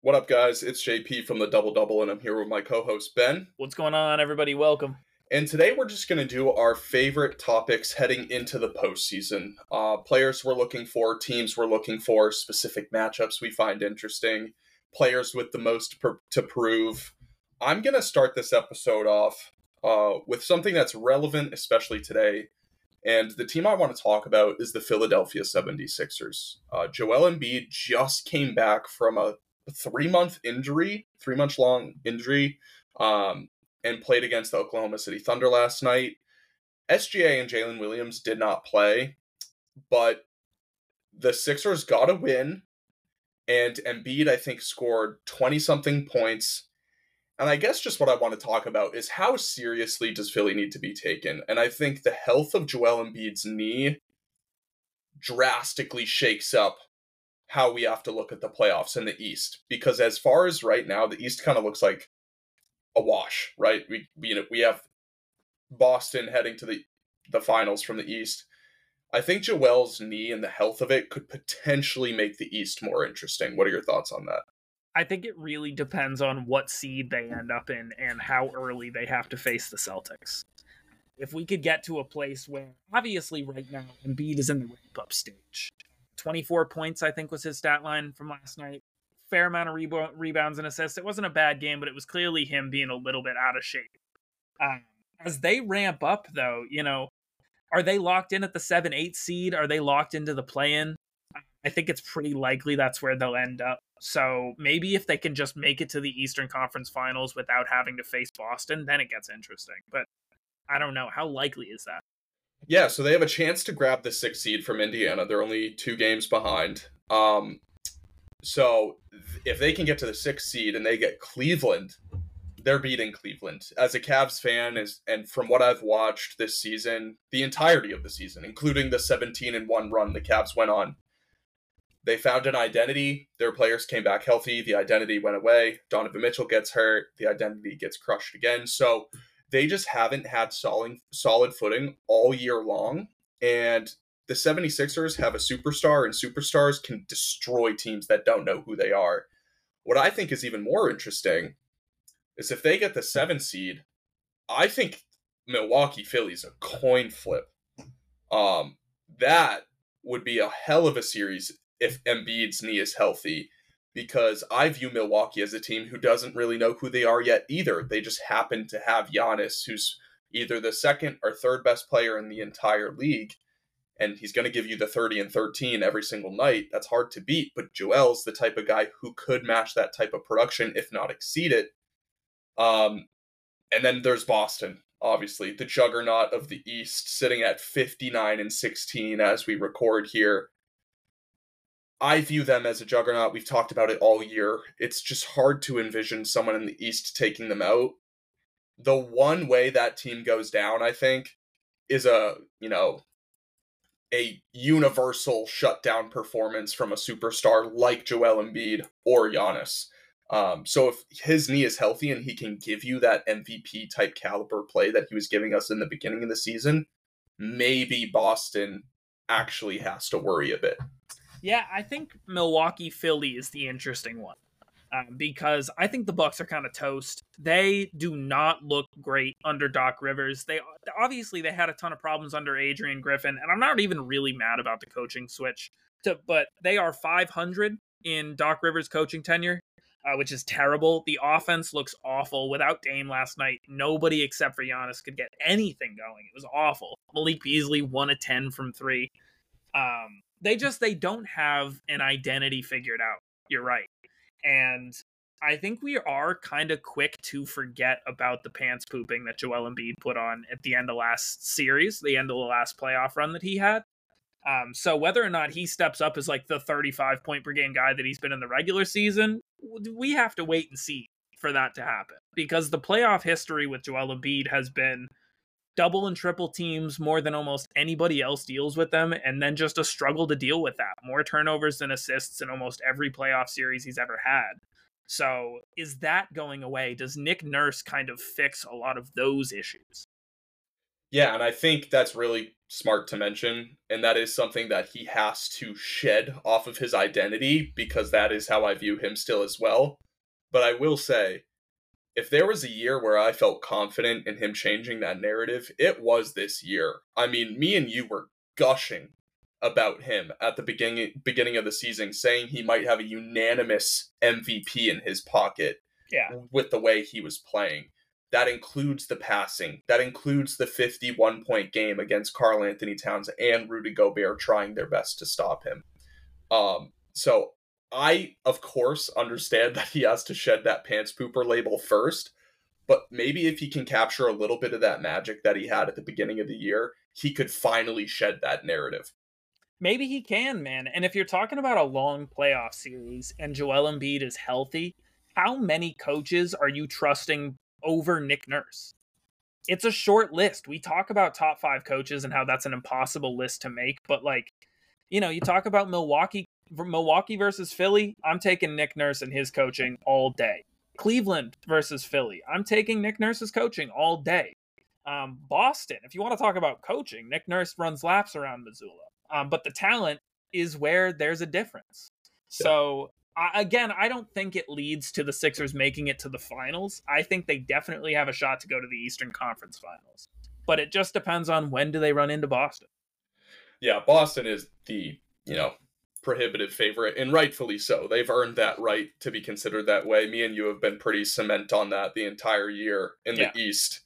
What up, guys? It's JP from the Double Double, and I'm here with my co-host Ben. What's going on, everybody? Welcome. And today we're just going to do our favorite topics heading into the postseason. Players we're looking for, teams we're looking for, specific matchups we find interesting, players with the most to prove. I'm going to start this episode off with something that's relevant, especially today. And the team I want to talk about is the Philadelphia 76ers. Joel Embiid just came back from a 3-month injury, 3 month long injury, and played against the Oklahoma City Thunder last night. SGA and Jalen Williams did not play, but the Sixers got a win, and Embiid, I think, scored 20-something points. And I guess just what I want to talk about is how seriously does Philly need to be taken? And I think the health of Joel Embiid's knee drastically shakes up how we have to look at the playoffs in the East. Because as far as right now, the East kind of looks like a wash, right? We have Boston heading to the finals from the East. I think Joel's knee and the health of it could potentially make the East more interesting. What are your thoughts on that? I think it really depends on what seed they end up in and how early they have to face the Celtics. If we could get to a place where, obviously right now, Embiid is in the ramp-up stage. 24 points, I think, was his stat line from last night. Fair amount of rebounds and assists. It wasn't a bad game, but it was clearly him being a little bit out of shape. As they ramp up, though, are they locked in at the 7-8 seed? Are they locked into the play-in? I think it's pretty likely that's where they'll end up. So maybe if they can just make it to the Eastern Conference Finals without having to face Boston, then it gets interesting. But I don't know. How likely is that? Yeah, so they have a chance to grab the 6th seed from Indiana. They're only 2 games behind. So if they can get to the 6th seed and they get Cleveland, they're beating Cleveland. As a Cavs fan, and from what I've watched this season, the entirety of the season, including the 17-1 run the Cavs went on, they found an identity. Their players came back healthy. The identity went away. Donovan Mitchell gets hurt. The identity gets crushed again. So they just haven't had solid footing all year long. And the 76ers have a superstar, and superstars can destroy teams that don't know who they are. What I think is even more interesting is if they get the 7th seed, I think Milwaukee-Philly's a coin flip. That would be a hell of a series if Embiid's knee is healthy, because I view Milwaukee as a team who doesn't really know who they are yet either. They just happen to have Giannis, who's either the 2nd or 3rd best player in the entire league, and he's going to give you the 30 and 13 every single night. That's hard to beat, but Joel's the type of guy who could match that type of production, if not exceed it. And then there's Boston, obviously, the juggernaut of the East, sitting at 59-16 as we record here. I view them as a juggernaut. We've talked about it all year. It's just hard to envision someone in the East taking them out. The one way that team goes down, I think, is a universal shutdown performance from a superstar like Joel Embiid or Giannis. So if his knee is healthy and he can give you that MVP type caliber play that he was giving us in the beginning of the season, maybe Boston actually has to worry a bit. Yeah, I think Milwaukee-Philly is the interesting one. Because I think the Bucks are kind of toast. They do not look great under Doc Rivers. They had a ton of problems under Adrian Griffin, and I'm not even really mad about the coaching switch. But they are 500 in Doc Rivers' coaching tenure, which is terrible. The offense looks awful. Without Dame last night, nobody except for Giannis could get anything going. It was awful. Malik Beasley 1 of 10 from 3. They don't have an identity figured out. You're right. And I think we are kind of quick to forget about the pants pooping that Joel Embiid put on at the end of last series, the end of the last playoff run that he had. So whether or not he steps up as like the 35 point per game guy that he's been in the regular season, we have to wait and see for that to happen, because the playoff history with Joel Embiid has been double and triple teams more than almost anybody else deals with them, and then just a struggle to deal with that. More turnovers than assists in almost every playoff series he's ever had. So is that going away? Does Nick Nurse kind of fix a lot of those issues? Yeah, and I think that's really smart to mention, and that is something that he has to shed off of his identity because that is how I view him still as well. But I will say, if there was a year where I felt confident in him changing that narrative, it was this year. I mean, me and you were gushing about him at the beginning of the season, saying he might have a unanimous MVP in his pocket Yeah. with the way he was playing. That includes the passing. That includes the 51-point game against Karl Anthony Towns and Rudy Gobert trying their best to stop him. So I, of course, understand that he has to shed that pants pooper label first, but maybe if he can capture a little bit of that magic that he had at the beginning of the year, he could finally shed that narrative. Maybe he can, man. And if you're talking about a long playoff series and Joel Embiid is healthy, how many coaches are you trusting over Nick Nurse? It's a short list. We talk about top 5 coaches and how that's an impossible list to make, but like, you know, you talk about Milwaukee versus Philly, I'm taking Nick Nurse and his coaching all day. Cleveland versus Philly, I'm taking Nick Nurse's coaching all day. Boston, if you want to talk about coaching, Nick Nurse runs laps around Missoula. But the talent is where there's a difference. So, again, I don't think it leads to the Sixers making it to the finals. I think they definitely have a shot to go to the Eastern Conference Finals. But it just depends on when do they run into Boston. Yeah, Boston is the, prohibitive favorite, and rightfully so. They've earned that right to be considered that way. Me and you have been pretty cement on that the entire year in the East.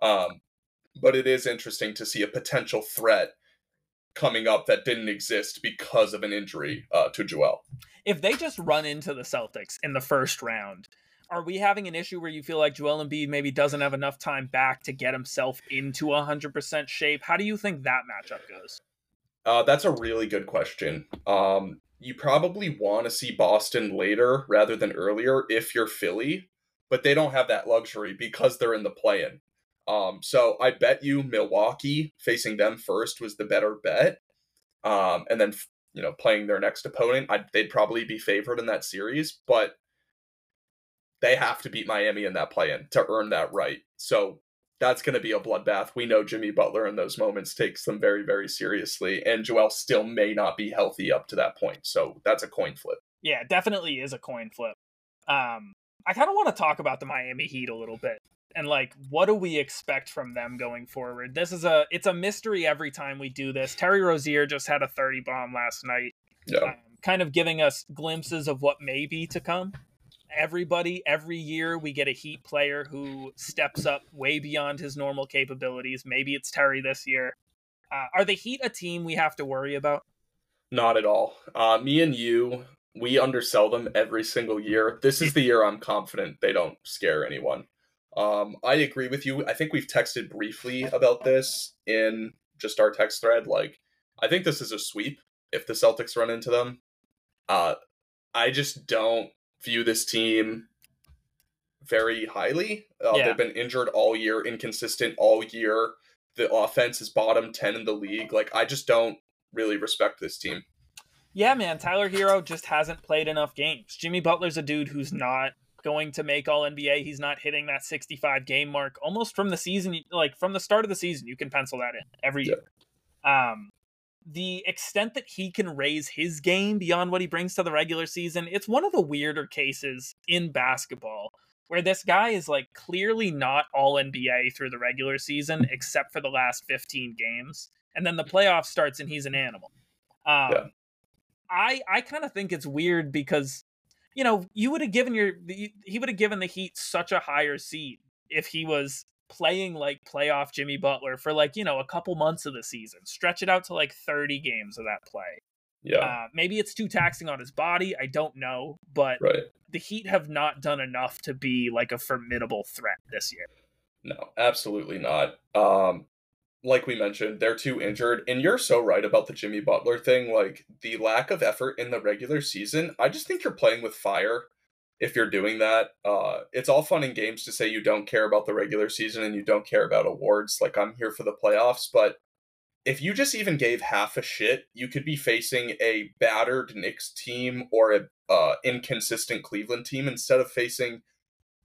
But it is interesting to see a potential threat coming up that didn't exist because of an injury to Joel. If they just run into the Celtics in the first round, are we having an issue where you feel like Joel Embiid maybe doesn't have enough time back to get himself into 100% shape? How do you think that matchup goes? That's a really good question. You probably want to see Boston later rather than earlier if you're Philly, but they don't have that luxury because they're in the play-in. So I bet you Milwaukee facing them first was the better bet. And then, playing their next opponent, they'd probably be favored in that series, but they have to beat Miami in that play-in to earn that right. So that's going to be a bloodbath. We know Jimmy Butler in those moments takes them very, very seriously, and Joel still may not be healthy up to that point. So that's a coin flip. Yeah, definitely is a coin flip. I kind of want to talk about the Miami Heat a little bit. And like, what do we expect from them going forward? It's a mystery every time we do this. Terry Rozier just had a 30 bomb last night, kind of giving us glimpses of what may be to come. Every year we get a Heat player who steps up way beyond his normal capabilities. Maybe it's Terry this year. Are the Heat a team we have to worry about? Not at all. Me and you, we undersell them every single year. This is the year I'm confident they don't scare anyone. I agree with you. I think we've texted briefly about this in just our text thread. Like, I think this is a sweep if the Celtics run into them. I just don't view this team very highly. They've been injured all year, inconsistent all year. The offense is bottom 10 in the league. Like, I just don't really respect this team. Yeah, man. Tyler Hero just hasn't played enough games. Jimmy Butler's a dude who's not going to make all NBA. He's not hitting that 65 game mark almost from the season. Like, from the start of the season, you can pencil that in every year. The extent that he can raise his game beyond what he brings to the regular season, it's one of the weirder cases in basketball where this guy is like clearly not all NBA through the regular season, except for the last 15 games. And then the playoff starts and he's an animal. I kind of think it's weird because, you would have given he would have given the Heat such a higher seed if he was playing like playoff Jimmy Butler for like, a couple months of the season. Stretch it out to like 30 games of that play. Yeah. Maybe it's too taxing on his body. I don't know. But the Heat have not done enough to be like a formidable threat this year. No, absolutely not. Like we mentioned, they're too injured. And you're so right about the Jimmy Butler thing. Like, the lack of effort in the regular season, I just think you're playing with fire if you're doing that. It's all fun and games to say you don't care about the regular season and you don't care about awards. Like, I'm here for the playoffs, but if you just even gave half a shit, you could be facing a battered Knicks team or a inconsistent Cleveland team instead of facing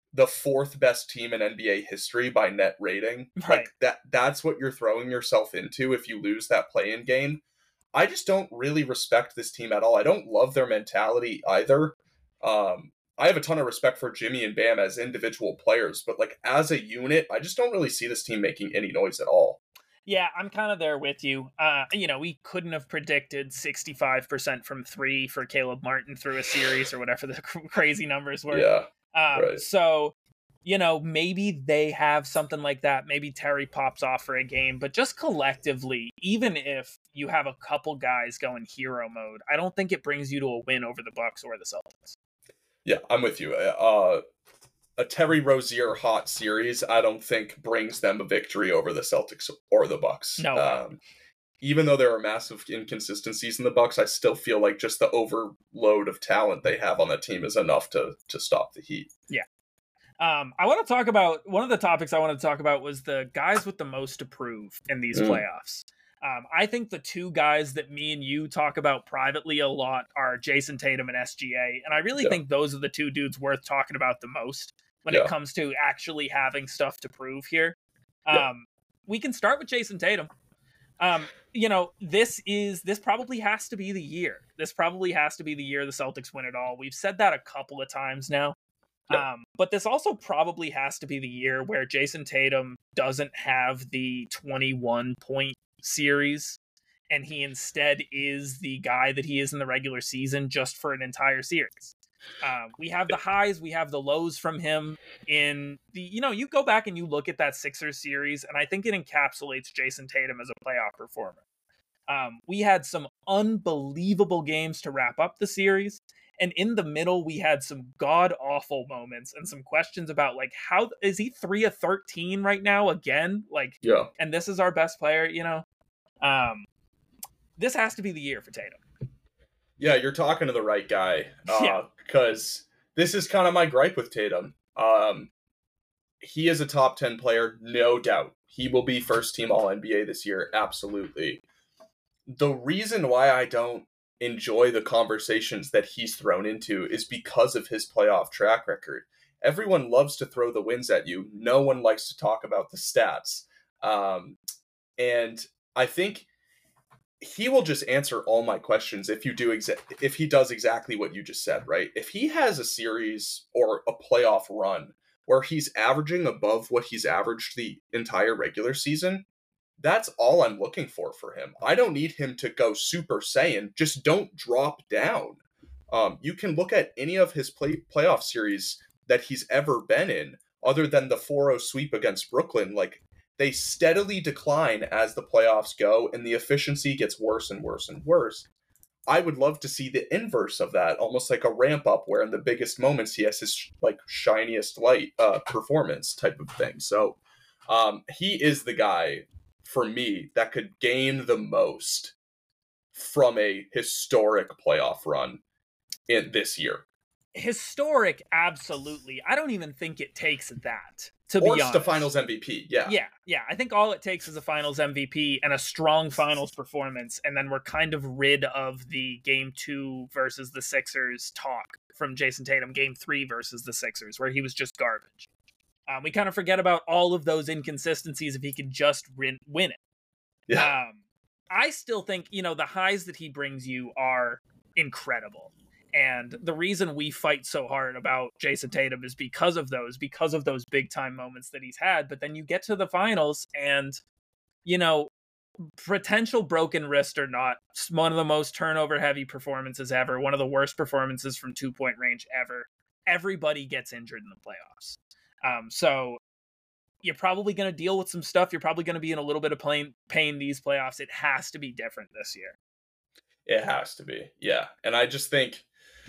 the fourth best team in NBA history by net rating. Right. Like that's what you're throwing yourself into if you lose that play-in game. I just don't really respect this team at all. I don't love their mentality either. I have a ton of respect for Jimmy and Bam as individual players, but like as a unit, I just don't really see this team making any noise at all. Yeah, I'm kind of there with you. We couldn't have predicted 65% from three for Caleb Martin through a series or whatever the crazy numbers were. Yeah, right. So, maybe they have something like that. Maybe Terry pops off for a game, but just collectively, even if you have a couple guys going hero mode, I don't think it brings you to a win over the Bucks or the Celtics. Yeah, I'm with you. A Terry Rozier hot series, I don't think brings them a victory over the Celtics or the Bucks. No. Even though there are massive inconsistencies in the Bucks, I still feel like just the overload of talent they have on that team is enough to stop the Heat. Yeah. I want to talk about, one of the topics I wanted to talk about was the guys with the most to prove in these playoffs. I think the two guys that me and you talk about privately a lot are Jason Tatum and SGA. And I really think those are the two dudes worth talking about the most when it comes to actually having stuff to prove here. We can start with Jason Tatum. This probably has to be the year. This probably has to be the year the Celtics win it all. We've said that a couple of times now. But this also probably has to be the year where Jason Tatum doesn't have the 21-point series, and he instead is the guy that he is in the regular season just for an entire series. We have the highs, we have the lows from him in the, you go back and you look at that Sixers series, and I think it encapsulates Jason Tatum as a playoff performer. We had some unbelievable games to wrap up the series. And in the middle, we had some god-awful moments and some questions about, like, how is he 3 of 13 right now again? And this is our best player, This has to be the year for Tatum. Yeah, you're talking to the right guy. Because this is kind of my gripe with Tatum. He is a top 10 player, no doubt. He will be first team All-NBA this year, absolutely. The reason why I don't enjoy the conversations that he's thrown into is because of his playoff track record. Everyone loves to throw the wins at you. No one likes to talk about the stats. And I think he will just answer all my questions if he does exactly what you just said, right? If he has a series or a playoff run where he's averaging above what he's averaged the entire regular season, that's all I'm looking for him. I don't need him to go Super Saiyan. Just don't drop down. You can look at any of his playoff series that he's ever been in, other than the 4-0 sweep against Brooklyn. Like, they steadily decline as the playoffs go, and the efficiency gets worse and worse and worse. I would love to see the inverse of that, almost like a ramp up where in the biggest moments he has his shiniest light performance type of thing. So he is the guy for me that could gain the most from a historic playoff run in this year. Historic, absolutely. I don't even think it takes that, to be honest. Or the finals MVP, yeah. Yeah. I think all it takes is a finals MVP and a strong finals performance, and then we're kind of rid of the game 2 versus the Sixers talk from Jason Tatum, game 3 versus the Sixers, where he was just garbage. We kind of forget about all of those inconsistencies if he could just win it. Yeah. I still think, the highs that he brings you are incredible. And the reason we fight so hard about Jason Tatum is because of those big time moments that he's had. But then you get to the finals and, potential broken wrist or not, one of the most turnover heavy performances ever, one of the worst performances from 2-point range ever. Everybody gets injured in the playoffs. So you're probably going to deal with some stuff. You're probably going to be in a little bit of pain these playoffs. It has to be different this year. It has to be. Yeah. And I just think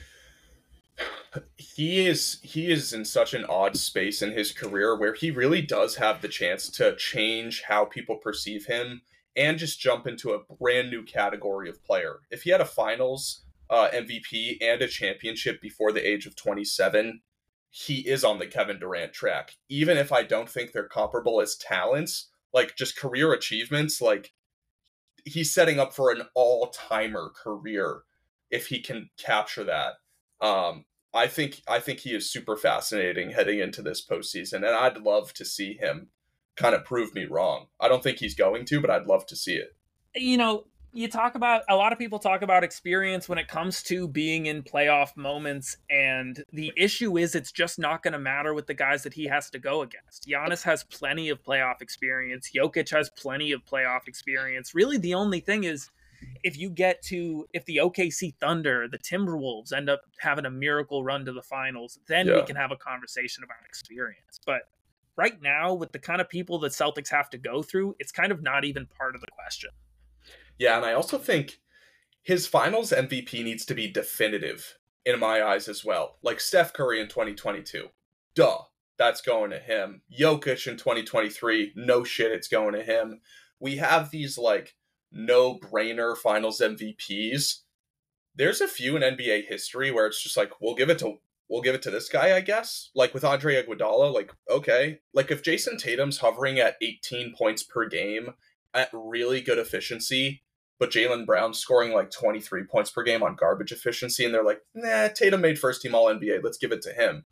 he is in such an odd space in his career where he really does have the chance to change how people perceive him and just jump into a brand new category of player. If he had a finals MVP and a championship before the age of 27, he is on the Kevin Durant track. Even if I don't think they're comparable as talents, like just career achievements, like he's setting up for an all-timer career if he can capture that. I think he is super fascinating heading into this postseason, and I'd love to see him kind of prove me wrong. I don't think he's going to, but I'd love to see it. You know, you talk about a lot of people talk about experience when it comes to being in playoff moments, and the issue is it's just not going to matter with the guys that he has to go against. Giannis has plenty of playoff experience. Jokic has plenty of playoff experience. Really, the only thing is if the OKC Thunder, the Timberwolves end up having a miracle run to the finals, then we can have a conversation about experience. But right now, with the kind of people that Celtics have to go through, it's kind of not even part of the question. Yeah, and I also think his finals MVP needs to be definitive in my eyes as well. Like Steph Curry in 2022. Duh, that's going to him. Jokic in 2023. No shit, it's going to him. We have these like no-brainer finals MVPs. There's a few in NBA history where it's just like we'll give it to this guy, I guess. Like with Andre Iguodala, like okay. Like if Jason Tatum's hovering at 18 points per game at really good efficiency, but Jaylen Brown's scoring like 23 points per game on garbage efficiency, and they're like, nah, Tatum made first team All NBA, let's give it to him.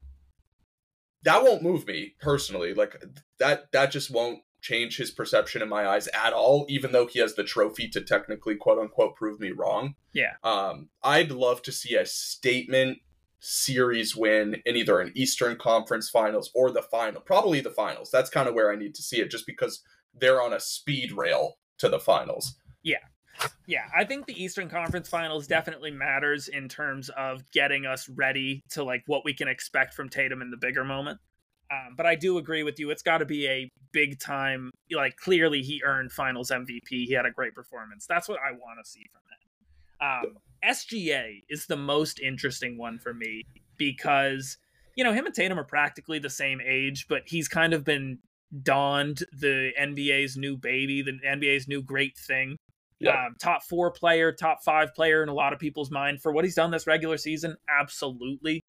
That won't move me personally. Like that just won't change his perception in my eyes at all, even though he has the trophy to technically quote unquote prove me wrong. Yeah. I'd love to see a statement series win in either an Eastern Conference Finals or the final. Probably the finals. That's kind of where I need to see it, just because they're on a speed rail to the finals. Yeah, I think the Eastern Conference Finals definitely matters in terms of getting us ready to like what we can expect from Tatum in the bigger moment. But I do agree with you. It's got to be a big time. Like clearly, he earned Finals MVP. He had a great performance. That's what I want to see from him. SGA is the most interesting one for me because him and Tatum are practically the same age, but he's kind of been donned the NBA's new baby, the NBA's new great thing. Yeah. Top 4 player, top 5 player in a lot of people's mind for what he's done this regular season. Absolutely.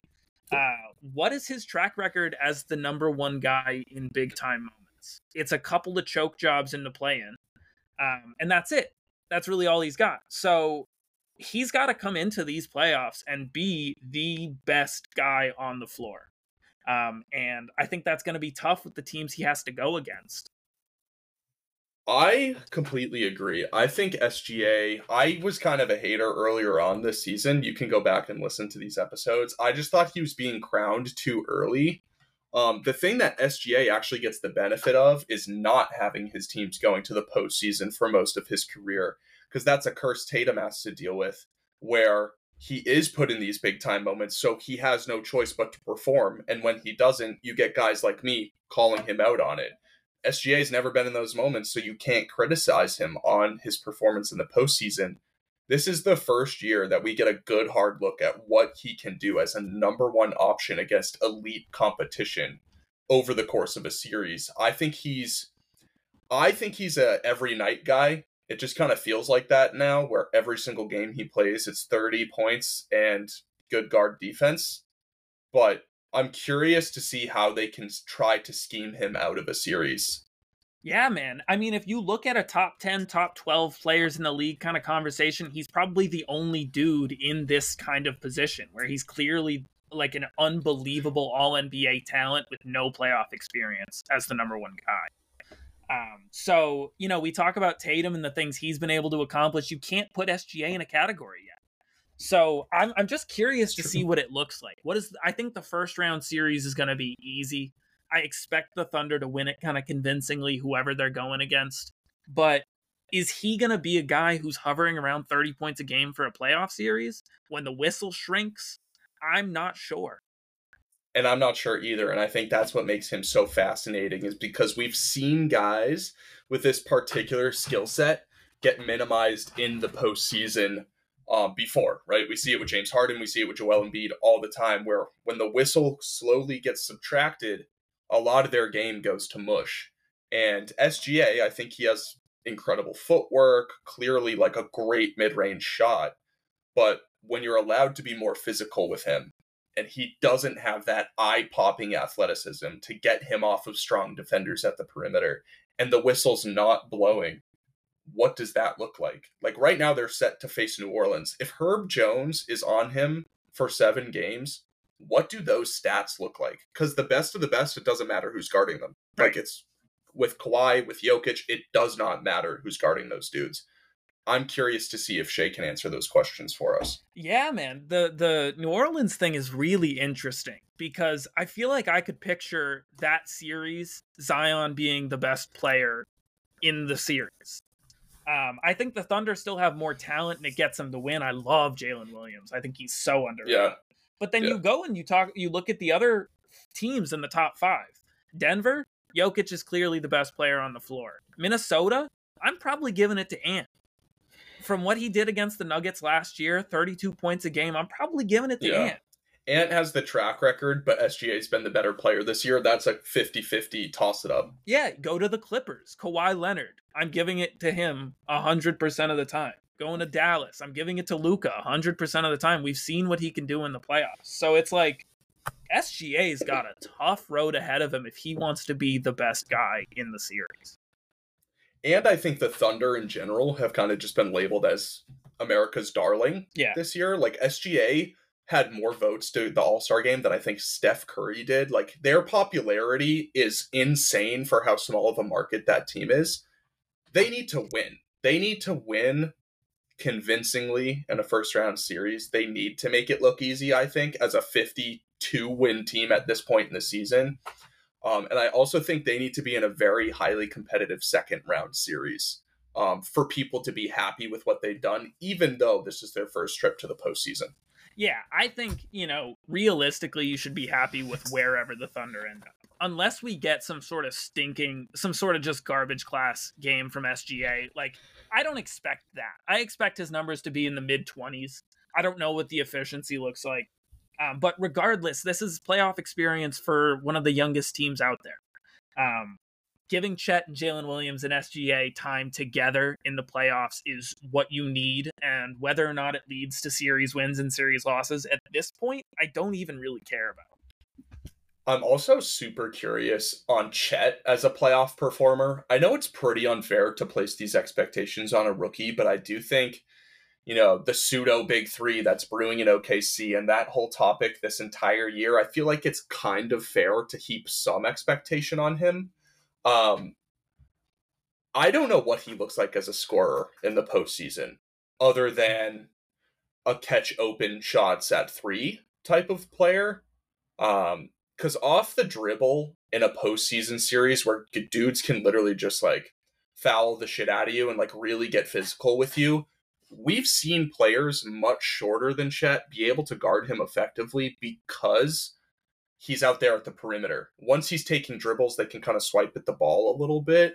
What is his track record as the number 1 guy in big time moments? It's a couple of choke jobs in the play-in. And that's it. That's really all he's got. So he's got to come into these playoffs and be the best guy on the floor. And I think that's going to be tough with the teams he has to go against. I completely agree. I think SGA, I was kind of a hater earlier on this season. You can go back and listen to these episodes. I just thought he was being crowned too early. The thing that SGA actually gets the benefit of is not having his teams going to the postseason for most of his career, because that's a curse Tatum has to deal with, where he is put in these big time moments, so he has no choice but to perform. And when he doesn't, you get guys like me calling him out on it. SGA's never been in those moments, so you can't criticize him on his performance in the postseason. This is the first year that we get a good hard look at what he can do as a number 1 option against elite competition over the course of a series. I think he's a every night guy. It just kind of feels like that now, where every single game he plays, it's 30 points and good guard defense. But I'm curious to see how they can try to scheme him out of a series. Yeah, man. I mean, if you look at a top 10, top 12 players in the league kind of conversation, he's probably the only dude in this kind of position where he's clearly like an unbelievable all-NBA talent with no playoff experience as the number 1 guy. So, we talk about Tatum and the things he's been able to accomplish. You can't put SGA in a category yet. So I'm just curious to see what it looks like. I think the first round series is going to be easy. I expect the Thunder to win it kind of convincingly, whoever they're going against. But is he going to be a guy who's hovering around 30 points a game for a playoff series when the whistle shrinks? I'm not sure. And I'm not sure either. And I think that's what makes him so fascinating, is because we've seen guys with this particular skill set get minimized in the postseason before, right? We see it with James Harden, we see it with Joel Embiid all the time, where when the whistle slowly gets subtracted, a lot of their game goes to mush. And SGA, I think he has incredible footwork, clearly like a great mid-range shot, but when you're allowed to be more physical with him, and he doesn't have that eye-popping athleticism to get him off of strong defenders at the perimeter, and the whistle's not blowing, what does that look like? Like right now they're set to face New Orleans. If Herb Jones is on him for 7 games, what do those stats look like? Because the best of the best, it doesn't matter who's guarding them. Right. Like, it's with Kawhi, with Jokic, it does not matter who's guarding those dudes. I'm curious to see if Shea can answer those questions for us. Yeah, man. The New Orleans thing is really interesting because I feel like I could picture that series, Zion being the best player in the series. I think the Thunder still have more talent and it gets them to win. I love Jalen Williams. I think he's so underrated. Yeah. But then you go and you look at the other teams in the top 5. Denver, Jokic is clearly the best player on the floor. Minnesota, I'm probably giving it to Ant. From what he did against the Nuggets last year, 32 points a game, I'm probably giving it to Ant. Ant has the track record, but SGA's been the better player this year. That's a 50-50 toss it up. Yeah, go to the Clippers. Kawhi Leonard, I'm giving it to him 100% of the time. Going to Dallas, I'm giving it to Luka 100% of the time. We've seen what he can do in the playoffs. So it's like SGA's got a tough road ahead of him if he wants to be the best guy in the series. And I think the Thunder in general have kind of just been labeled as America's darling this year. Like, SGA had more votes to the All-Star game than I think Steph Curry did. Like, their popularity is insane for how small of a market that team is. They need to win. They need to win convincingly in a first-round series. They need to make it look easy, I think, as a 52-win team at this point in the season. And I also think they need to be in a very highly competitive second-round series for people to be happy with what they've done, even though this is their first trip to the postseason. Yeah, I think, realistically, you should be happy with wherever the Thunder end up. Unless we get some sort of just garbage class game from SGA. Like, I don't expect that. I expect his numbers to be in the mid-20s. I don't know what the efficiency looks like. But regardless, this is playoff experience for one of the youngest teams out there. Giving Chet and Jalen Williams and SGA time together in the playoffs is what you need. And whether or not it leads to series wins and series losses, at this point, I don't even really care about. I'm also super curious on Chet as a playoff performer. I know it's pretty unfair to place these expectations on a rookie, but I do think the pseudo big three that's brewing in OKC and that whole topic this entire year, I feel like it's kind of fair to heap some expectation on him. I don't know what he looks like as a scorer in the postseason, other than a catch open shots at 3 type of player. Because off the dribble in a postseason series where dudes can literally just like foul the shit out of you and like really get physical with you, we've seen players much shorter than Chet be able to guard him effectively because he's out there at the perimeter. Once he's taking dribbles, they can kind of swipe at the ball a little bit.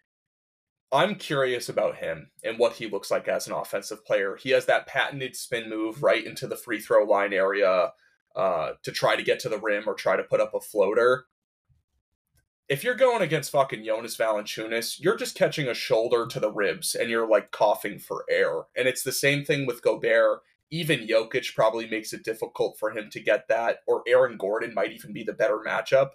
I'm curious about him and what he looks like as an offensive player. He has that patented spin move right into the free throw line area to try to get to the rim or try to put up a floater. If you're going against fucking Jonas Valanciunas, you're just catching a shoulder to the ribs and you're like coughing for air. And it's the same thing with Gobert. Even Jokic probably makes it difficult for him to get that, or Aaron Gordon might even be the better matchup.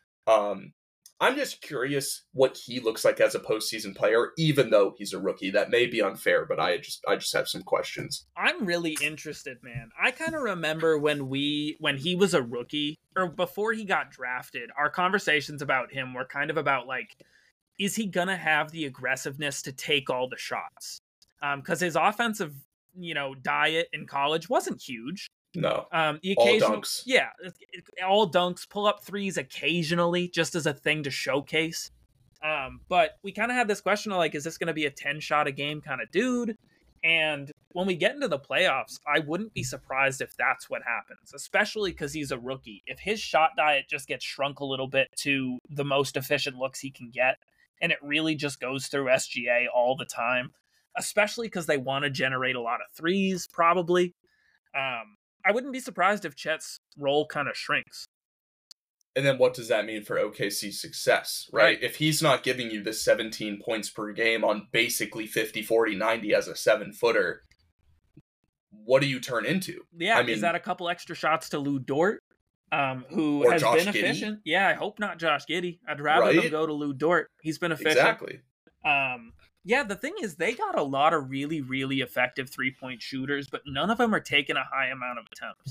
I'm just curious what he looks like as a postseason player, even though he's a rookie. That may be unfair, but I just have some questions. I'm really interested, man. I kind of remember when he was a rookie, or before he got drafted, our conversations about him were kind of about like, is he gonna have the aggressiveness to take all the shots? Because his offensive, diet in college wasn't huge. No. All dunks. Yeah, all dunks, pull up threes occasionally, just as a thing to showcase. But we kind of had this question of like, is this going to be a 10-shot a game kind of dude? And when we get into the playoffs, I wouldn't be surprised if that's what happens, especially because he's a rookie. If his shot diet just gets shrunk a little bit to the most efficient looks he can get, and it really just goes through SGA all the time, especially because they want to generate a lot of threes, probably. I wouldn't be surprised if Chet's role kind of shrinks. And then what does that mean for OKC's success, right? If he's not giving you the 17 points per game on basically 50, 40, 90 as a 7-footer, what do you turn into? Yeah, is that a couple extra shots to Lou Dort, who has been efficient? Yeah, I hope not Josh Giddey. I'd rather them go to Lou Dort. He's been efficient. Exactly. Yeah, the thing is, they got a lot of really, really effective 3-point shooters, but none of them are taking a high amount of attempts.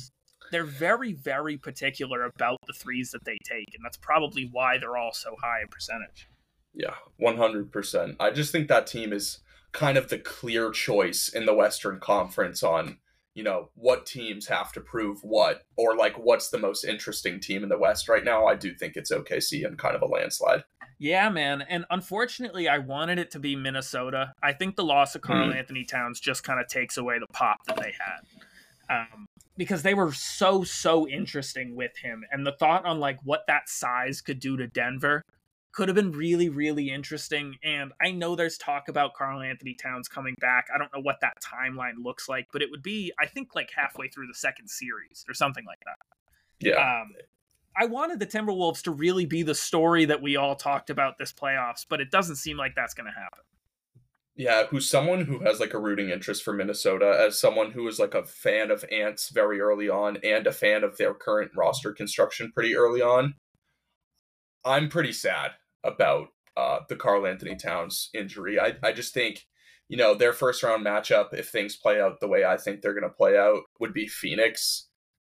they're very, very particular about the threes that they take, and that's probably why they're all so high in percentage. Yeah, 100%. I just think that team is kind of the clear choice in the Western Conference on, what teams have to prove what, or like what's the most interesting team in the West right now. I do think it's OKC and kind of a landslide. Yeah, man. And unfortunately, I wanted it to be Minnesota. I think the loss of Karl Anthony Towns just kind of takes away the pop that they had. Because they were so interesting with him. And the thought on like what that size could do to Denver could have been really, really interesting. And I know there's talk about Karl Anthony Towns coming back. I don't know what that timeline looks like, but it would be, I think, like halfway through the second series or something like that. Yeah. I wanted the Timberwolves to really be the story that we all talked about this playoffs, but it doesn't seem like that's going to happen. Yeah, who's someone who has like a rooting interest for Minnesota, as someone who was like a fan of Ants very early on and a fan of their current roster construction pretty early on. I'm pretty sad about the Karl Anthony Towns injury. I just think, their first round matchup, if things play out the way I think they're going to play out, would be Phoenix.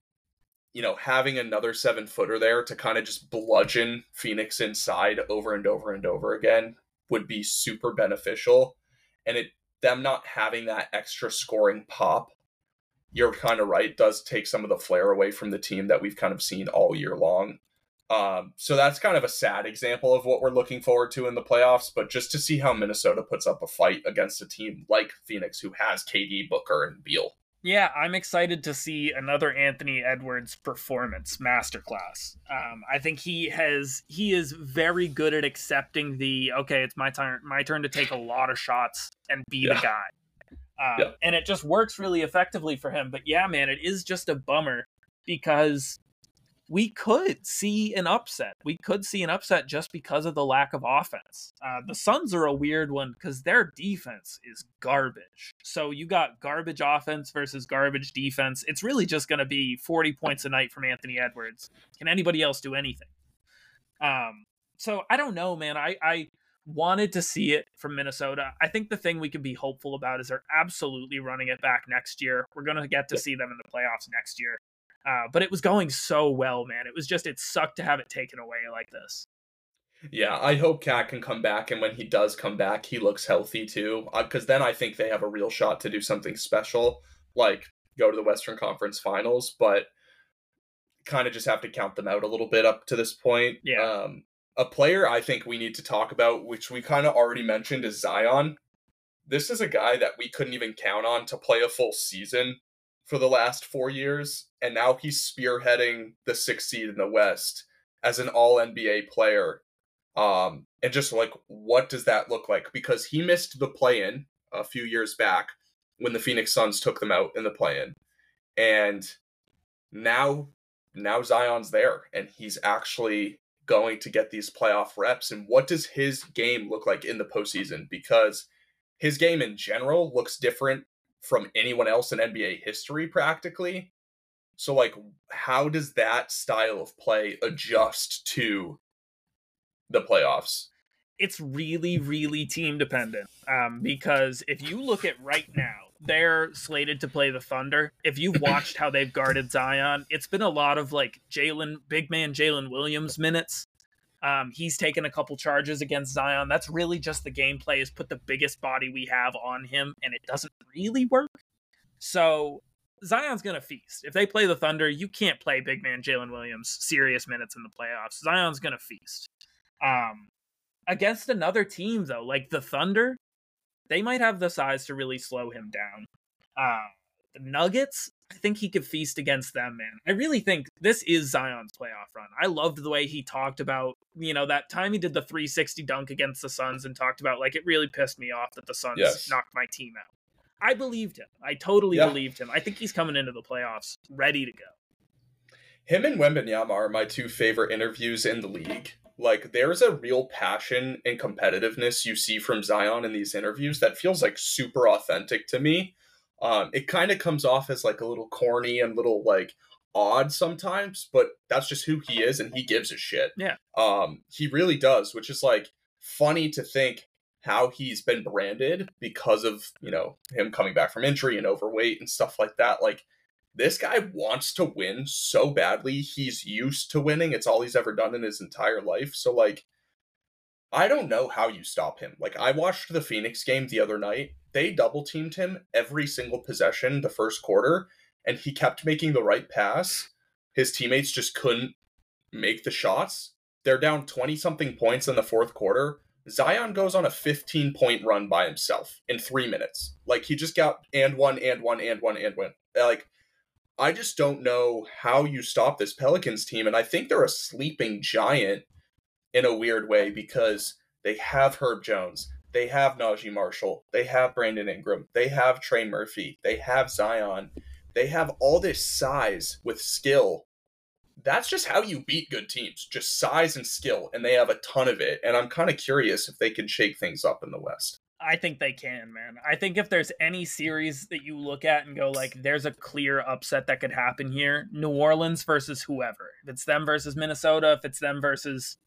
Having another 7-footer there to kind of just bludgeon Phoenix inside over and over and over again would be super beneficial. And them not having that extra scoring pop, you're kind of right, does take some of the flair away from the team that we've kind of seen all year long. So that's kind of a sad example of what we're looking forward to in the playoffs, but just to see how Minnesota puts up a fight against a team like Phoenix who has KD, Booker, and Beal. Yeah, I'm excited to see another Anthony Edwards performance masterclass. I think he is very good at accepting it's my turn to take a lot of shots and be the guy. And it just works really effectively for him. But yeah, man, it is just a bummer because we could see an upset. We could see an upset just because of the lack of offense. The Suns are a weird one because their defense is garbage. So you got garbage offense versus garbage defense. It's really just going to be 40 points a night from Anthony Edwards. Can anybody else do anything? So I don't know, man. I wanted to see it from Minnesota. I think the thing we can be hopeful about is they're absolutely running it back next year. We're going to get to see them in the playoffs next year. But it was going so well, man. It sucked to have it taken away like this. Yeah, I hope Cat can come back, and when he does come back, he looks healthy too. Because then I think they have a real shot to do something special, like go to the Western Conference Finals, but kind of just have to count them out a little bit up to this point. Yeah. A player I think we need to talk about, which we kind of already mentioned, is Zion. This is a guy that we couldn't even count on to play a full season for the last 4 years, and now he's spearheading the 6th seed in the West as an all-NBA player. And just like, what does that look like? Because he missed the play-in a few years back when the Phoenix Suns took them out in the play-in. And now Zion's there, and he's actually going to get these playoff reps. And what does his game look like in the postseason? Because his game in general looks different from anyone else in NBA history, practically. So, like, how does that style of play adjust to the playoffs? It's really, really team dependent. Because if you look at right now, they're slated to play the Thunder. If you've watched how they've guarded Zion, it's been a lot of like big man Jalen Williams minutes. He's taken a couple charges against Zion. That's really just the gameplay, is put the biggest body we have on him, and it doesn't really work. So Zion's going to feast. If they play the Thunder, you can't play big man Jalen Williams serious minutes in the playoffs. Zion's going to feast. Against another team, though, like the Thunder, they might have the size to really slow him down. The Nuggets, I think he could feast against them, man. I really think this is Zion's playoff run. I loved the way he talked about, that time he did the 360 dunk against the Suns and talked about, like, it really pissed me off that the Suns knocked my team out. I believed him. I totally believed him. I think he's coming into the playoffs ready to go. Him and Wembanyama are my two favorite interviews in the league. Like, there's a real passion and competitiveness you see from Zion in these interviews that feels like super authentic to me. It kind of comes off as like a little corny and little like odd sometimes, but that's just who he is, and he gives a shit. Yeah. He really does, which is like funny to think how he's been branded because of, him coming back from injury and overweight and stuff like that. Like, This guy wants to win so badly. He's used to winning. It's all he's ever done in his entire life. So, like, I don't know how you stop him. Like, I watched the Phoenix game the other night. They double teamed him every single possession the first quarter, and he kept making the right pass. His teammates just couldn't make the shots. They're down 20-something points in the fourth quarter. Zion goes on a 15-point run by himself in 3 minutes. Like, he just got and one. Like, I just don't know how you stop this Pelicans team, and I think they're a sleeping giant in a weird way because they have Herb Jones, they have Najee Marshall, they have Brandon Ingram, they have Trey Murphy, they have Zion, they have all this size with skill. That's just how you beat good teams, just size and skill, and they have a ton of it. And I'm kind of curious if they can shake things up in the West. I think they can, man. I think if there's any series that you look at and go like, there's a clear upset that could happen here, New Orleans versus whoever. If it's them versus Minnesota, if it's them versus,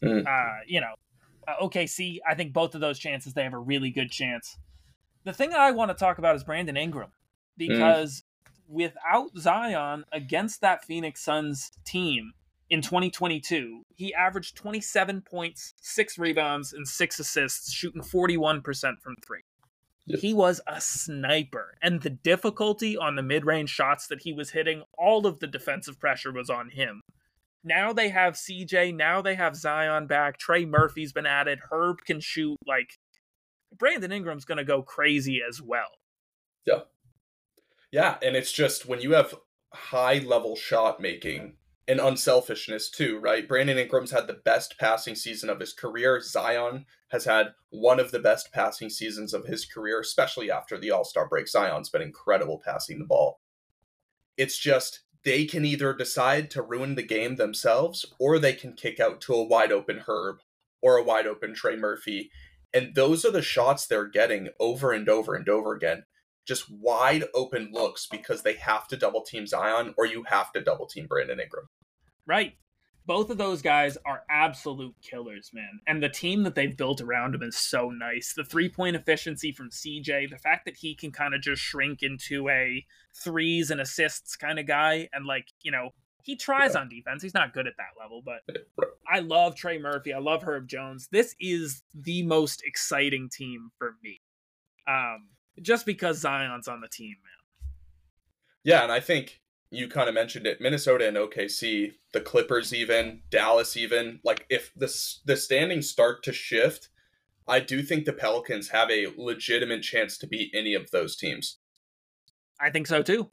OKC, I think both of those chances, they have a really good chance. The thing I want to talk about is Brandon Ingram, because without Zion against that Phoenix Suns team in 2022, he averaged 27 points, 6 rebounds, and 6 assists, shooting 41% from three. Yep. He was a sniper, and the difficulty on the mid-range shots that he was hitting, all of the defensive pressure was on him. Now they have CJ, now they have Zion back, Trey Murphy's been added, Herb can shoot, like, Brandon Ingram's going to go crazy as well. Yeah. Yeah, and it's just when you have high-level shot making and unselfishness too, right? Brandon Ingram's had the best passing season of his career. Zion has had one of the best passing seasons of his career, especially after the All-Star break. Zion's been incredible passing the ball. It's just they can either decide to ruin the game themselves, or they can kick out to a wide-open Herb or a wide-open Trey Murphy. And those are the shots they're getting over and over and over again. Just wide open looks because they have to double team Zion or you have to double team Brandon Ingram. Right. Both of those guys are absolute killers, man. And the team that they've built around him is so nice. The 3-point efficiency from CJ, the fact that he can kind of just shrink into a threes and assists kind of guy. And like, you know, he tries on defense. He's not good at that level, but I love Trey Murphy. I love Herb Jones. This is the most exciting team for me. Just because Zion's on the team, man. Yeah, and I think you kind of mentioned it. Minnesota and OKC, the Clippers even, Dallas even. Like, if the standings start to shift, I do think the Pelicans have a legitimate chance to beat any of those teams. I think so, too.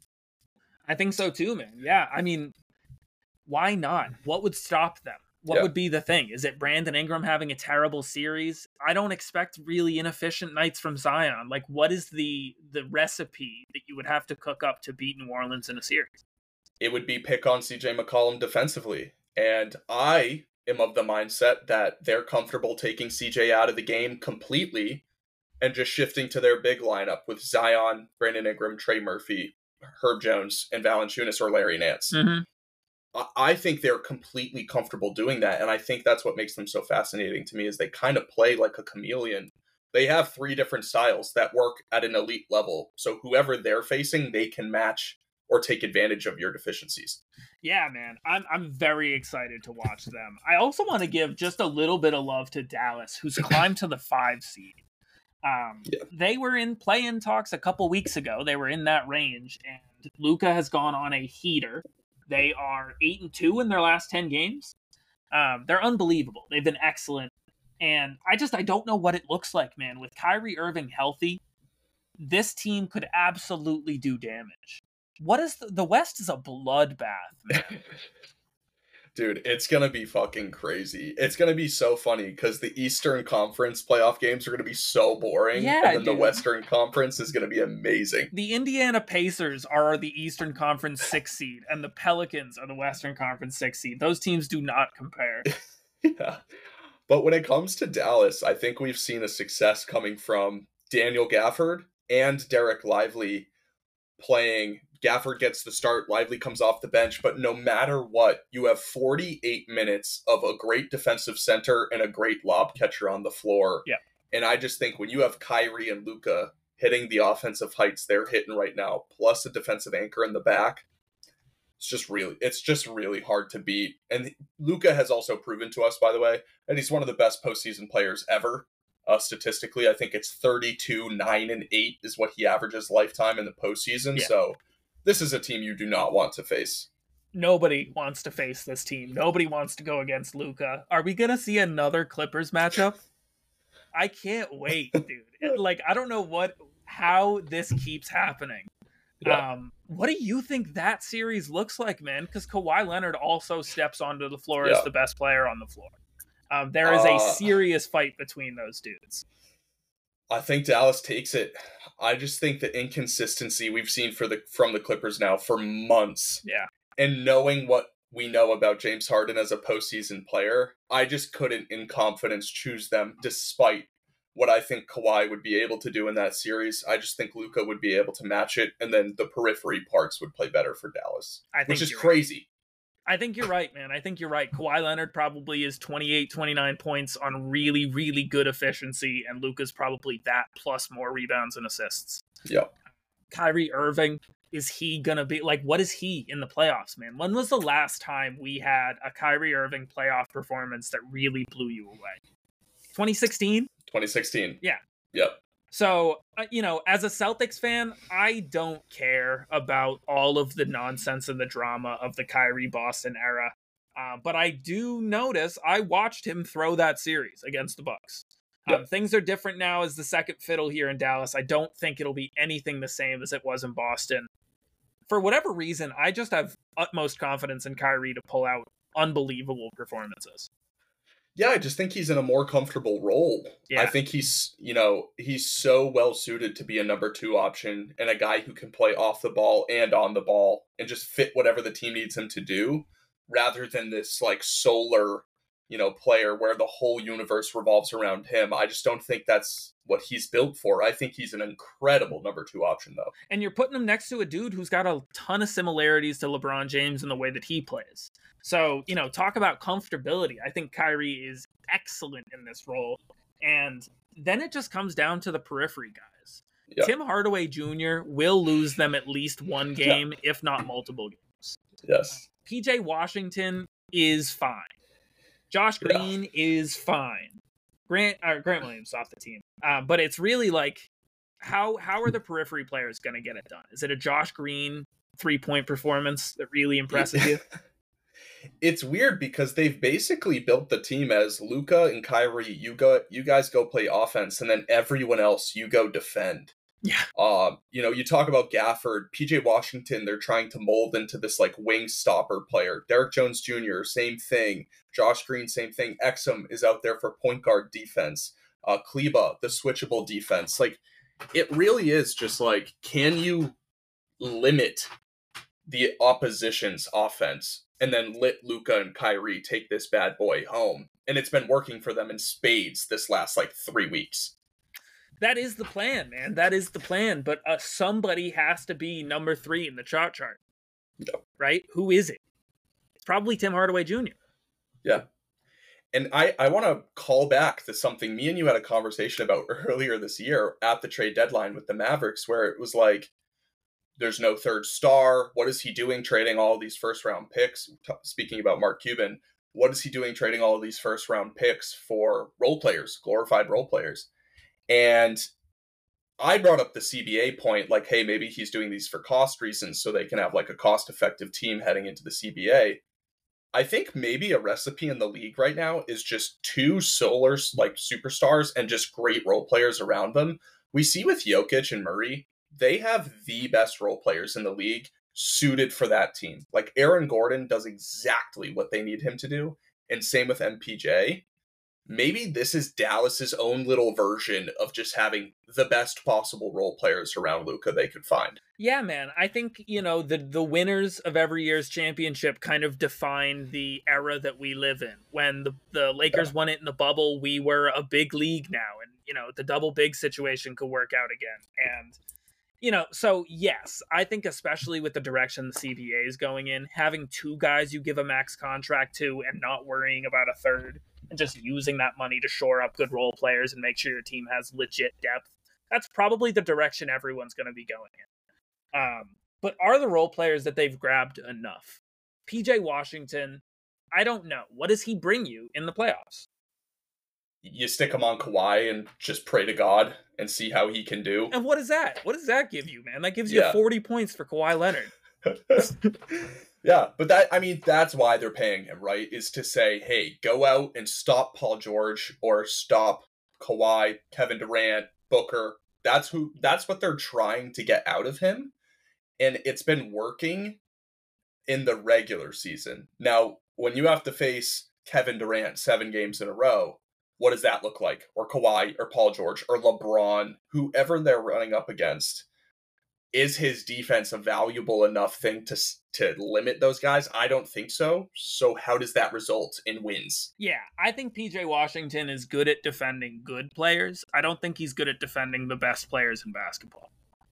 Man. Yeah, I mean, why not? What would stop them? What would be the thing? Is it Brandon Ingram having a terrible series? I don't expect really inefficient nights from Zion. Like, what is the recipe that you would have to cook up to beat New Orleans in a series? It would be pick on CJ McCollum defensively. And I am of the mindset that they're comfortable taking CJ out of the game completely and just shifting to their big lineup with Zion, Brandon Ingram, Trey Murphy, Herb Jones, and Valanciunas or Larry Nance. Mm-hmm. I think they're completely comfortable doing that, and I think that's what makes them so fascinating to me is they kind of play like a chameleon. They have 3 different styles that work at an elite level, so whoever they're facing, they can match or take advantage of your deficiencies. Yeah, man. I'm very excited to watch them. I also want to give just a little bit of love to Dallas, who's climbed to the 5 seed. They were in play-in talks a couple weeks ago. They were in that range, and Luka has gone on a heater. They are 8-2 in their last 10 games. They're unbelievable. They've been excellent. And I don't know what it looks like, man. With Kyrie Irving healthy, this team could absolutely do damage. What is the West is a bloodbath, man. Dude, it's going to be fucking crazy. It's going to be so funny because the Eastern Conference playoff games are going to be so boring. Yeah, and then the Western Conference is going to be amazing. The Indiana Pacers are the Eastern Conference 6th seed, and the Pelicans are the Western Conference 6th seed. Those teams do not compare. Yeah. But when it comes to Dallas, I think we've seen a success coming from Daniel Gafford and Derek Lively playing. Gafford gets the start, Lively comes off the bench, but no matter what, you have 48 minutes of a great defensive center and a great lob catcher on the floor. Yeah. And I just think when you have Kyrie and Luka hitting the offensive heights they're hitting right now, plus a defensive anchor in the back, it's just really hard to beat. And Luka has also proven to us, by the way, that he's one of the best postseason players ever. Statistically, I think it's 32, 9, and 8 is what he averages lifetime in the postseason. Yeah. So this is a team you do not want to face. Nobody wants to face this team. Nobody wants to go against Luka. Are we going to see another Clippers matchup? I can't wait, dude. Like, I don't know how this keeps happening. Yeah. What do you think that series looks like, man? Because Kawhi Leonard also steps onto the floor as the best player on the floor. There is a serious fight between those dudes. I think Dallas takes it. I just think the inconsistency we've seen from the Clippers now for months. Yeah. And knowing what we know about James Harden as a postseason player, I just couldn't in confidence choose them despite what I think Kawhi would be able to do in that series. I just think Luka would be able to match it, and then the periphery parts would play better for Dallas, which is crazy. I think you're right, man. I think you're right. Kawhi Leonard probably is 28, 29 points on really, really good efficiency, and Luka's probably that plus more rebounds and assists. Yeah. Kyrie Irving, is he going to be, like, what is he in the playoffs, man? When was the last time we had a Kyrie Irving playoff performance that really blew you away? 2016? 2016. Yeah. Yep. So, as a Celtics fan, I don't care about all of the nonsense and the drama of the Kyrie Boston era. But I do notice I watched him throw that series against the Bucks. Yep. Things are different now as the second fiddle here in Dallas. I don't think it'll be anything the same as it was in Boston. For whatever reason, I just have utmost confidence in Kyrie to pull out unbelievable performances. Yeah, I just think he's in a more comfortable role. Yeah. I think he's so well suited to be a number 2 option and a guy who can play off the ball and on the ball and just fit whatever the team needs him to do, rather than this like solar, player where the whole universe revolves around him. I just don't think that's what he's built for. I think he's an incredible number 2 option, though. And you're putting him next to a dude who's got a ton of similarities to LeBron James in the way that he plays. So, talk about comfortability. I think Kyrie is excellent in this role. And then it just comes down to the periphery guys. Yep. Tim Hardaway Jr. will lose them at least one game, if not multiple games. Yes. PJ Washington is fine. Josh Green is fine. Grant Williams off the team. But it's really like, how are the periphery players going to get it done? Is it a Josh Green 3-point performance that really impresses you? It's weird because they've basically built the team as Luka and Kyrie, you guys go play offense, and then everyone else, you go defend. Yeah. You talk about Gafford, PJ Washington, they're trying to mold into this like wing stopper player. Derek Jones Jr., same thing. Josh Green, same thing. Exum is out there for point guard defense. Kleba, the switchable defense. Like, it really is just like, can you limit the opposition's offense and then let Luka and Kyrie take this bad boy home? And it's been working for them in spades this last 3 weeks. That is the plan, man. That is the plan. But somebody has to be number 3 in the shot chart. Yep. Right? Who is it? It's probably Tim Hardaway Jr. Yeah. And I want to call back to something me and you had a conversation about earlier this year at the trade deadline with the Mavericks, where it was like, there's no third star. What is he doing trading all these first-round picks? Speaking about Mark Cuban, what is he doing trading all of these first-round picks for role players, glorified role players? And I brought up the CBA point, like, hey, maybe he's doing these for cost reasons so they can have a cost-effective team heading into the CBA. I think maybe a recipe in the league right now is just 2 solar superstars and just great role players around them. We see with Jokic and Murray, they have the best role players in the league suited for that team. Like, Aaron Gordon does exactly what they need him to do, and same with MPJ. Maybe this is Dallas's own little version of just having the best possible role players around Luka they could find. Yeah, man. I think, the winners of every year's championship kind of define the era that we live in. When the Lakers won it in the bubble, we were a big league now. And, the double big situation could work out again. And, so yes, I think especially with the direction the CBA is going in, having 2 guys you give a max contract to and not worrying about a third, and just using that money to shore up good role players and make sure your team has legit depth, that's probably the direction everyone's going to be going in. But are the role players that they've grabbed enough? PJ Washington, I don't know. What does he bring you in the playoffs? You stick him on Kawhi and just pray to God and see how he can do. And what is that? What does that give you, man? That gives you 40 points for Kawhi Leonard. Yeah, but that's why they're paying him, right? Is to say, hey, go out and stop Paul George or stop Kawhi, Kevin Durant, Booker. That's what they're trying to get out of him. And it's been working in the regular season. Now, when you have to face Kevin Durant 7 games in a row, what does that look like? Or Kawhi, or Paul George, or LeBron, whoever they're running up against. Is his defense a valuable enough thing to limit those guys? I don't think so. So how does that result in wins? Yeah, I think PJ Washington is good at defending good players. I don't think he's good at defending the best players in basketball.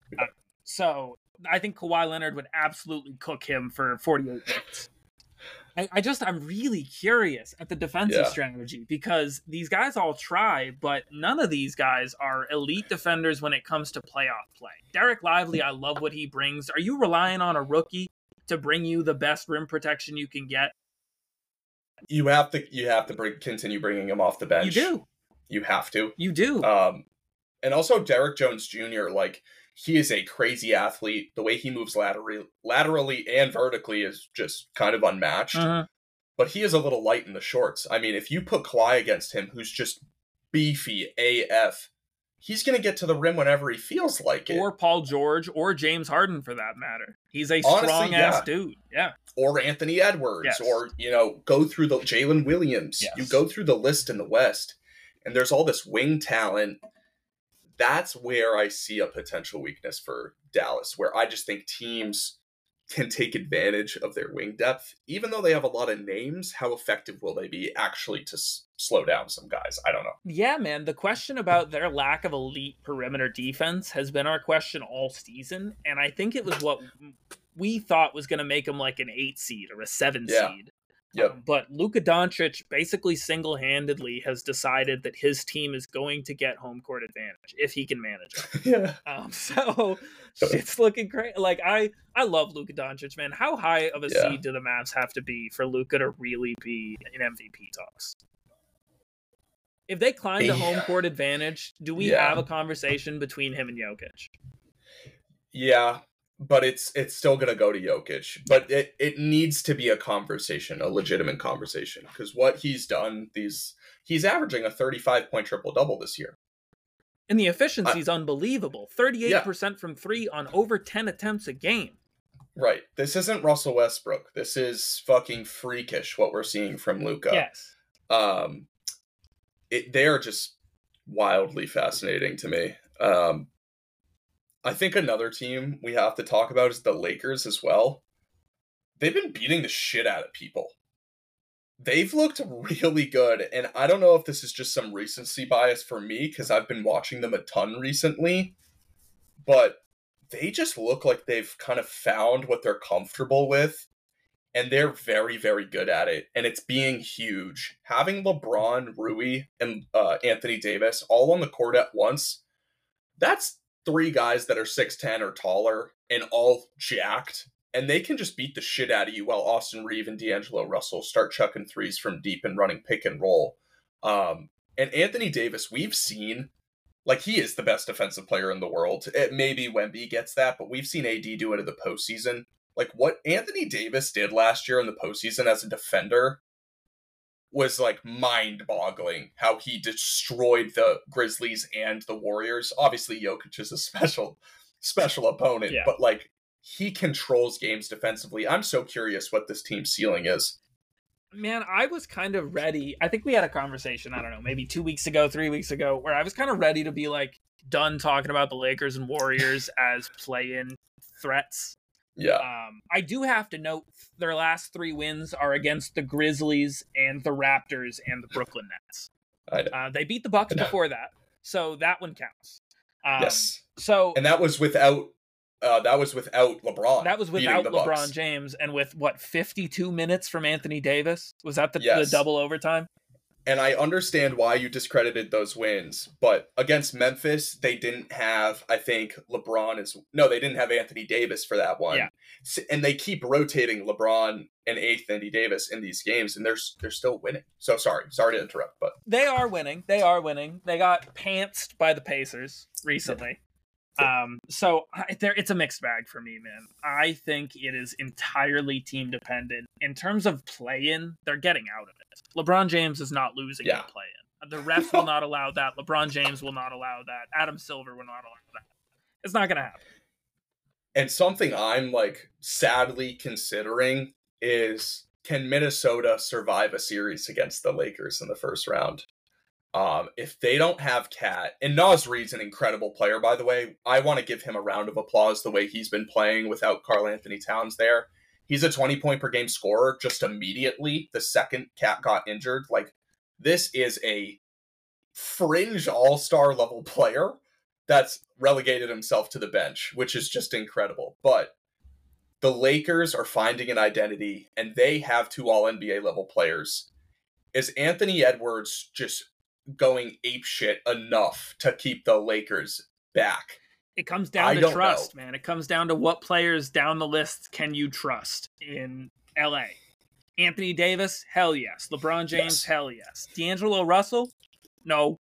So I think Kawhi Leonard would absolutely cook him for 48 minutes. I'm really curious at the defensive strategy because these guys all try, but none of these guys are elite defenders when it comes to playoff play. Dereck Lively, I love what he brings. Are you relying on a rookie to bring you the best rim protection you can get? You have to continue bringing him off the bench. You do. You have to. You do. And also Derrick Jones Jr., he is a crazy athlete. The way he moves laterally and vertically is just kind of unmatched. Uh-huh. But he is a little light in the shorts. I mean, if you put Kawhi against him, who's just beefy AF, he's going to get to the rim whenever he feels like it. Or Paul George or James Harden, for that matter. He's a strong-ass dude. Yeah. Or Anthony Edwards. Yes. Or, go through the Jalen Williams. Yes. You go through the list in the West, and there's all this wing talent. That's where I see a potential weakness for Dallas, where I just think teams can take advantage of their wing depth. Even though they have a lot of names, how effective will they be actually to slow down some guys? I don't know. Yeah, man. The question about their lack of elite perimeter defense has been our question all season. And I think it was what we thought was going to make them like an 8 seed or a 7 seed. Yep. But Luka Doncic basically single-handedly has decided that his team is going to get home court advantage if he can manage it. Yeah. So it's looking great. I love Luka Doncic, man. How high of a seed do the Mavs have to be for Luka to really be in MVP talks? If they climb to home court advantage, do we have a conversation between him and Jokic? Yeah. But it's still going to go to Jokic. But it needs to be a conversation, a legitimate conversation. Because what he's done, he's averaging a 35-point triple-double this year. And the efficiency is unbelievable. 38% from 3 on over 10 attempts a game. Right. This isn't Russell Westbrook. This is fucking freakish what we're seeing from Luka. Yes. They are just wildly fascinating to me. I think another team we have to talk about is the Lakers as well. They've been beating the shit out of people. They've looked really good, and I don't know if this is just some recency bias for me, because I've been watching them a ton recently, but they just look like they've kind of found what they're comfortable with, and they're very, very good at it, and it's being huge. Having LeBron, Rui, and Anthony Davis all on the court at once, that's 3 guys that are 6'10" or taller and all jacked, and they can just beat the shit out of you while Austin Reeves and D'Angelo Russell start chucking threes from deep and running pick and roll. And Anthony Davis, we've seen, he is the best defensive player in the world. Maybe Wemby gets that, but we've seen AD do it in the postseason. What Anthony Davis did last year in the postseason as a defender was mind-boggling, how he destroyed the Grizzlies and the Warriors. Obviously, Jokic is a special opponent, but he controls games defensively. I'm so curious what this team's ceiling is. Man, I was kind of ready. I think we had a conversation, I don't know, maybe 2 weeks ago, 3 weeks ago, where I was kind of ready to be done talking about the Lakers and Warriors as play-in threats. Yeah. I do have to note their last 3 wins are against the Grizzlies and the Raptors and the Brooklyn Nets. They beat the Bucks before that, so that one counts. Yes. And that was without LeBron. That was without LeBron James, and with 52 minutes from Anthony Davis? Was that the double overtime? And I understand why you discredited those wins, but against Memphis, they didn't have, I think, they didn't have Anthony Davis for that one. Yeah. And they keep rotating LeBron and Anthony Davis in these games, and they're still winning. So sorry to interrupt, but they are winning. They got pantsed by the Pacers recently. So it's a mixed bag for me, man. I think it is entirely team dependent. In terms of play-in, they're getting out of it. LeBron James is not losing in the play-in. The refs will not allow that. LeBron James will not allow that. Adam Silver will not allow that. It's not going to happen. And something I'm sadly considering is, can Minnesota survive a series against the Lakers in the first round? If they don't have Cat, and Naz Reid's an incredible player, by the way. I want to give him a round of applause the way he's been playing without Karl Anthony Towns there. He's a 20-point per game scorer just immediately the second Cat got injured. This is a fringe all-star level player that's relegated himself to the bench, which is just incredible. But the Lakers are finding an identity, and they have 2 all-NBA level players. Is Anthony Edwards just going apeshit enough to keep the Lakers back? It comes down to trust, man. It comes down to what players down the list can you trust in LA. Anthony Davis, hell yes. LeBron James, hell yes. D'Angelo Russell, no.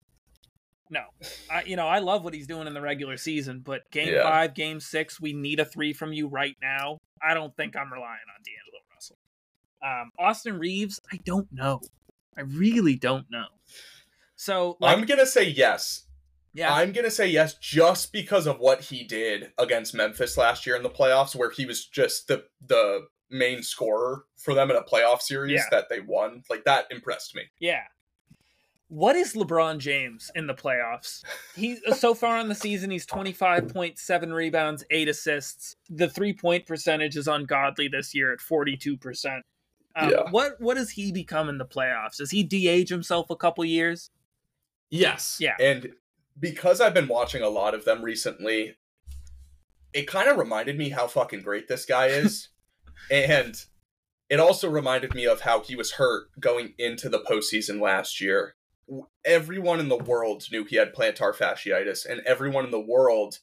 I love what he's doing in the regular season, but game 5, game 6, we need a 3 from you right now. I don't think I'm relying on D'Angelo Russell. Austin Reeves, I don't know. I really don't know. So I'm going to say yes. Yeah. I'm going to say yes just because of what he did against Memphis last year in the playoffs, where he was just the main scorer for them in a playoff series that they won. That impressed me. Yeah. What is LeBron James in the playoffs? He so far on the season, he's 25.7 rebounds, 8 assists. The 3-point percentage is ungodly this year at 42%. What does he become in the playoffs? Does he de-age himself a couple years? Yes. Yeah. And because I've been watching a lot of them recently, it kind of reminded me how fucking great this guy is. And it also reminded me of how he was hurt going into the postseason last year. Everyone in the world knew he had plantar fasciitis, and everyone in the world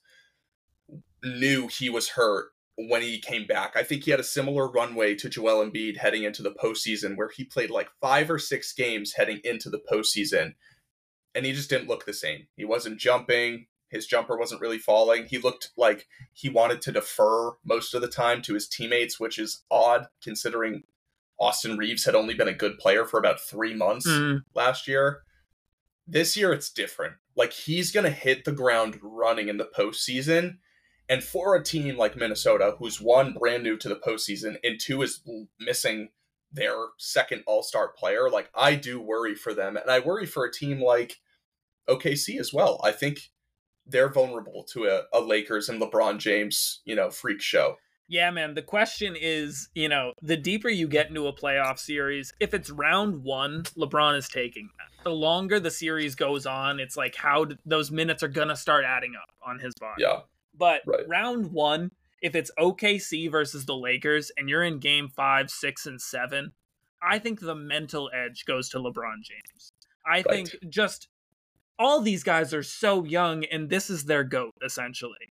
knew he was hurt when he came back. I think he had a similar runway to Joel Embiid heading into the postseason, where he played 5 or 6 games heading into the postseason, and he just didn't look the same. He wasn't jumping. His jumper wasn't really falling. He looked like he wanted to defer most of the time to his teammates, which is odd considering Austin Reeves had only been a good player for about 3 months last year. This year, it's different. He's going to hit the ground running in the postseason. And for a team like Minnesota, who's 1, brand new to the postseason, and 2, is missing their second all-star player, I do worry for them. And I worry for a team like OKC as well. I think they're vulnerable to a Lakers and LeBron James, freak show. Yeah, man. The question is, the deeper you get into a playoff series, if it's round 1, LeBron is taking that. The longer the series goes on, it's how those minutes are going to start adding up on his body. Yeah. But round 1, if it's OKC versus the Lakers and you're in game 5, 6, and 7, I think the mental edge goes to LeBron James. I think just all these guys are so young, and this is their GOAT, essentially.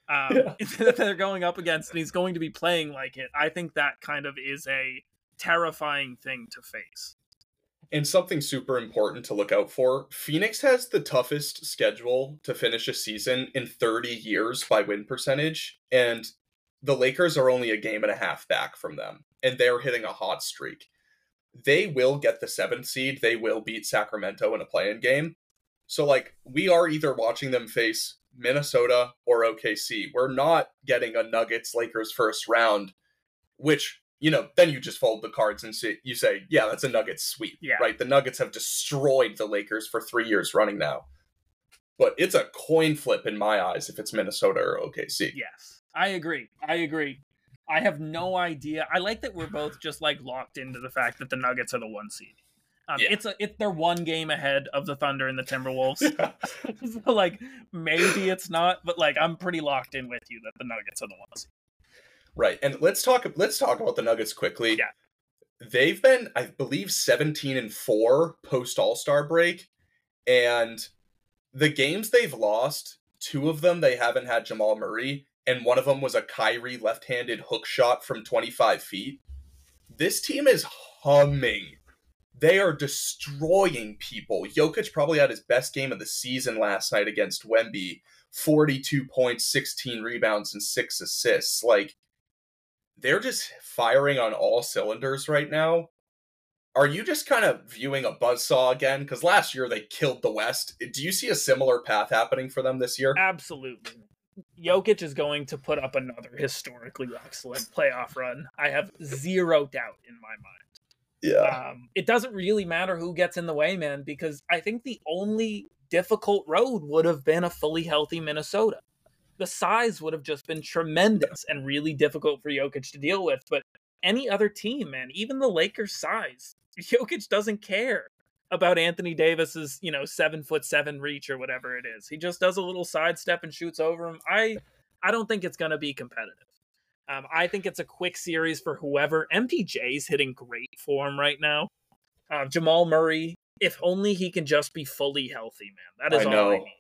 That they're going up against, and he's going to be playing like it. I think that kind of is a terrifying thing to face. And something super important to look out for, Phoenix has the toughest schedule to finish a season in 30 years by win percentage, and the Lakers are only a game and a half back from them, and they're hitting a hot streak. They will get the 7th seed. They will beat Sacramento in a play-in game. So, we are either watching them face Minnesota or OKC. We're not getting a Nuggets-Lakers first round, which, then you just fold the cards and say, yeah, that's a Nuggets sweep, right? The Nuggets have destroyed the Lakers for 3 years running now. But it's a coin flip in my eyes if it's Minnesota or OKC. Yes, I agree. I have no idea. I like that we're both just locked into the fact that the Nuggets are the 1 seed. They're 1 game ahead of the Thunder and the Timberwolves. So, maybe it's not, but I'm pretty locked in with you that the Nuggets are the 1 seed. Right, and let's talk about the Nuggets quickly. Yeah. they've been, I believe, 17-4 post All-Star break, and the games they've lost, 2 of them they haven't had Jamal Murray, and one of them was a Kyrie left-handed hook shot from 25 feet. This team is humming. They are destroying people. Jokic probably had his best game of the season last night against Wemby. 42 points, 16 rebounds, and 6 assists. Like, they're just firing on all cylinders right now. Are you just kind of viewing a buzzsaw again? Because last year they killed the West. Do you see a similar path happening for them this year? Absolutely. Jokic is going to put up another historically excellent playoff run. I have zero doubt in my mind. Yeah. It doesn't really matter who gets in the way, man, because I think the only difficult road would have been a fully healthy Minnesota. The size would have just been tremendous and really difficult for Jokic to deal with. But any other team, man, even the Lakers' size, Jokic doesn't care about Anthony Davis's, 7'7" reach or whatever it is. He just does a little sidestep and shoots over him. I don't think it's going to be competitive. I think it's a quick series for whoever. MPJ's hitting great form right now. Jamal Murray, if only he can just be fully healthy, man. That is all I need.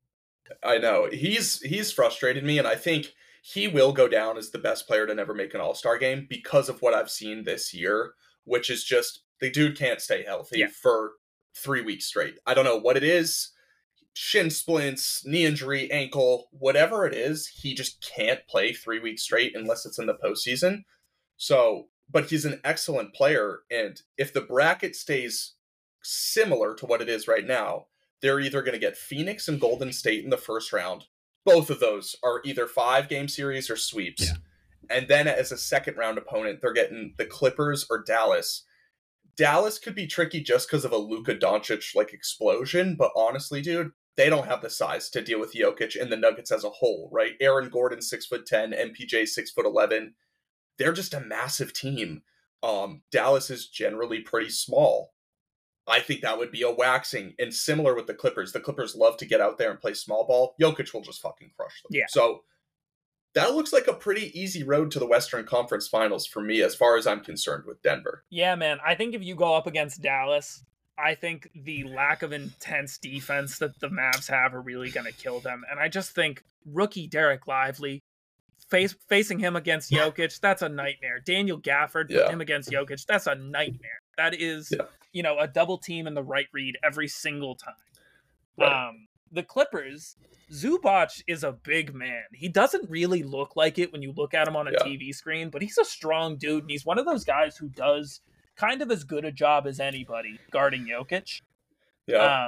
I know. He's frustrated me, and I think he will go down as the best player to never make an All-Star game because of what I've seen this year, which is just the dude can't stay healthy for 3 weeks straight. I don't know what it is. Shin splints, knee injury, ankle, whatever it is, he just can't play 3 weeks straight unless it's in the postseason. So, but he's an excellent player, and if the bracket stays similar to what it is right now, they're either going to get Phoenix and Golden State in the first round. Both of those are either 5-game series or sweeps. Yeah. And then as a second round opponent, they're getting the Clippers or Dallas. Dallas could be tricky just because of a Luka Doncic explosion, but honestly, dude, they don't have the size to deal with Jokic and the Nuggets as a whole, right? Aaron Gordon, 6'10", MPJ, 6'11". They're just a massive team. Dallas is generally pretty small. I think that would be a waxing. And similar with the Clippers. The Clippers love to get out there and play small ball. Jokic will just fucking crush them. Yeah. So that looks like a pretty easy road to the Western Conference Finals for me as far as I'm concerned with Denver. Yeah, man. I think if you go up against Dallas, I think the lack of intense defense that the Mavs have are really going to kill them. And I just think rookie Derek Lively, facing him against Jokic, that's a nightmare. Daniel Gafford, put him against Jokic, that's a nightmare. That is, a double team in the right read every single time. Right. The Clippers, Zubac is a big man. He doesn't really look like it when you look at him on a TV screen, but he's a strong dude, and he's one of those guys who does kind of as good a job as anybody guarding Jokic. Yeah.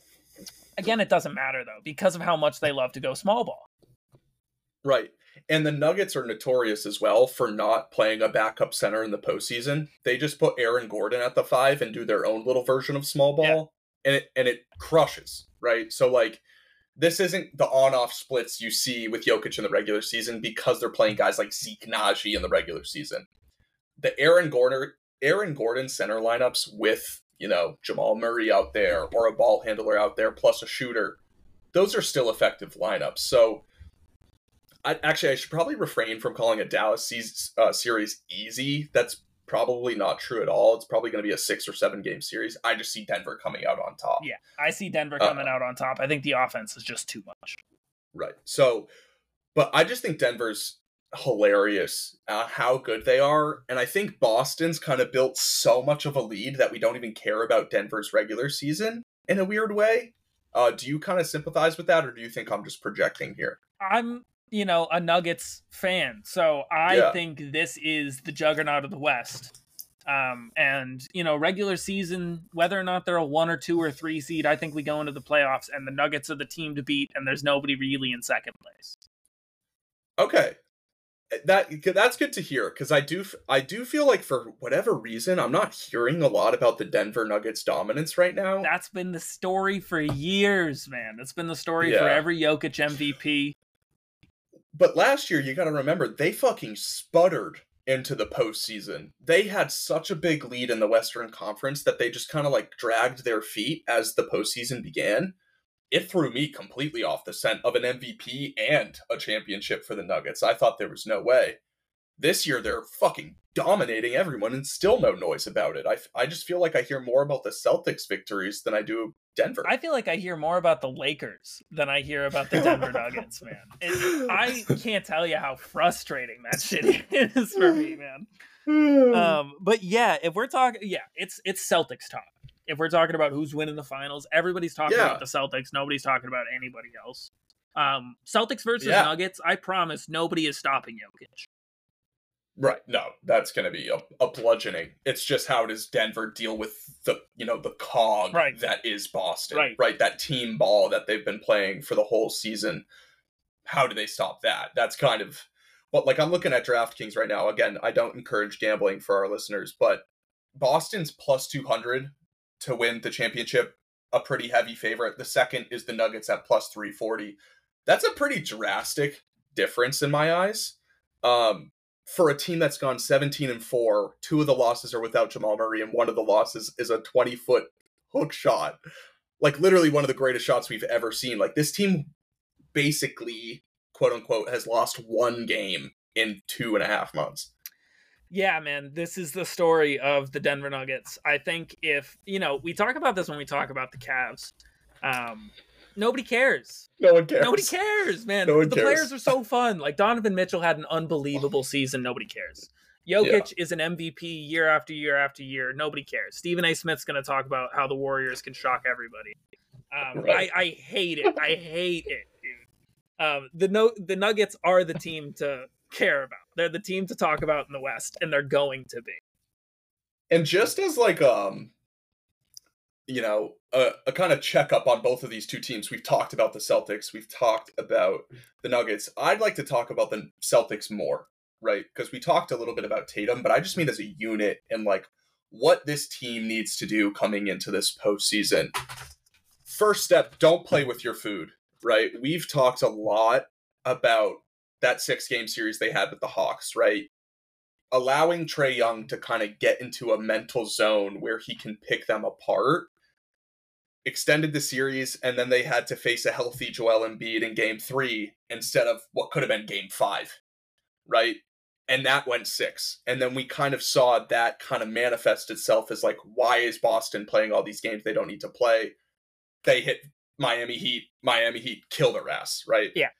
Again, it doesn't matter, though, because of how much they love to go small ball. Right. And the Nuggets are notorious as well for not playing a backup center in the postseason. They just put Aaron Gordon at the 5 and do their own little version of small ball, and it crushes, right? So, this isn't the on-off splits you see with Jokic in the regular season because they're playing guys like Zeke Naji in the regular season. The Aaron Gordon center lineups with, Jamal Murray out there or a ball handler out there plus a shooter, those are still effective lineups. So I should probably refrain from calling a Dallas series easy. That's probably not true at all. It's probably going to be a 6 or 7 game series. I just see Denver coming out on top. Yeah, I see Denver coming out on top. I think the offense is just too much. Right. So, but I just think Denver's hilarious how good they are. And I think Boston's kind of built so much of a lead that we don't even care about Denver's regular season in a weird way. Do you kind of sympathize with that, or do you think I'm just projecting here? I'm a Nuggets fan, so I think this is the juggernaut of the West. And regular season, whether or not they're a 1 or 2 or 3 seed, I think we go into the playoffs and the Nuggets are the team to beat, and there's nobody really in second place. Okay, that's good to hear, because I do feel like for whatever reason I'm not hearing a lot about the Denver Nuggets dominance right now. That's been the story for years, man. That's been the story for every Jokic MVP. But last year, you got to remember, they fucking sputtered into the postseason. They had such a big lead in the Western Conference that they just kind of dragged their feet as the postseason began. It threw me completely off the scent of an MVP and a championship for the Nuggets. I thought there was no way. This year, they're fucking dominating everyone and still no noise about it. I just feel like I hear more about the Celtics victories than I do Denver. I feel like I hear more about the Lakers than I hear about the Denver Nuggets, man. I can't tell you how frustrating that shit is for me, man. But yeah, if we're talking, it's Celtics talk. If we're talking about who's winning the finals, everybody's talking about the Celtics. Nobody's talking about anybody else. Celtics versus Nuggets. I promise nobody is stopping Jokic. Right. No, that's going to be a bludgeoning. It's just how does Denver deal with the cog that is Boston, right? That team ball that they've been playing for the whole season. How do they stop that? That's kind of what, like, I'm looking at DraftKings right now. Again, I don't encourage gambling for our listeners, but Boston's plus 200 to win the championship, a pretty heavy favorite. The second is the Nuggets at plus 340. That's a pretty drastic difference in my eyes. For a team that's gone 17-4, 2 of the losses are without Jamal Murray, and one of the losses is a 20-foot hook shot. Like, literally one of the greatest shots we've ever seen. Like, this team basically, quote unquote, has lost one game in 2.5 months. Yeah, man, this is the story of the Denver Nuggets. I think if, we talk about this when we talk about the Cavs. Nobody cares. No one cares. Nobody cares, man. No one the cares. Players are so fun. Like, Donovan Mitchell had an unbelievable season. Nobody cares. Jokic is an MVP year after year after year. Nobody cares. Stephen A. Smith's going to talk about how the Warriors can shock everybody. I hate it. I hate it, dude. The Nuggets are the team to care about. They're the team to talk about in the West, and they're going to be. And just as like a kind of checkup on both of these two teams. We've talked about the Celtics. We've talked about the Nuggets. I'd like to talk about the Celtics more, right? Because we talked a little bit about Tatum, but I just mean as a unit and like what this team needs to do coming into this postseason. First step, don't play with your food, right? We've talked a lot about that 6-game series they had with the Hawks, right? Allowing Trae Young to kind of get into a mental zone where he can pick them apart. Extended the series, and then they had to face a healthy Joel Embiid in Game 3 instead of what could have been Game 5, right? And that went 6. And then we kind of saw that kind of manifest itself as like, why is Boston playing all these games they don't need to play? They hit Miami Heat kill their ass, right? Yeah.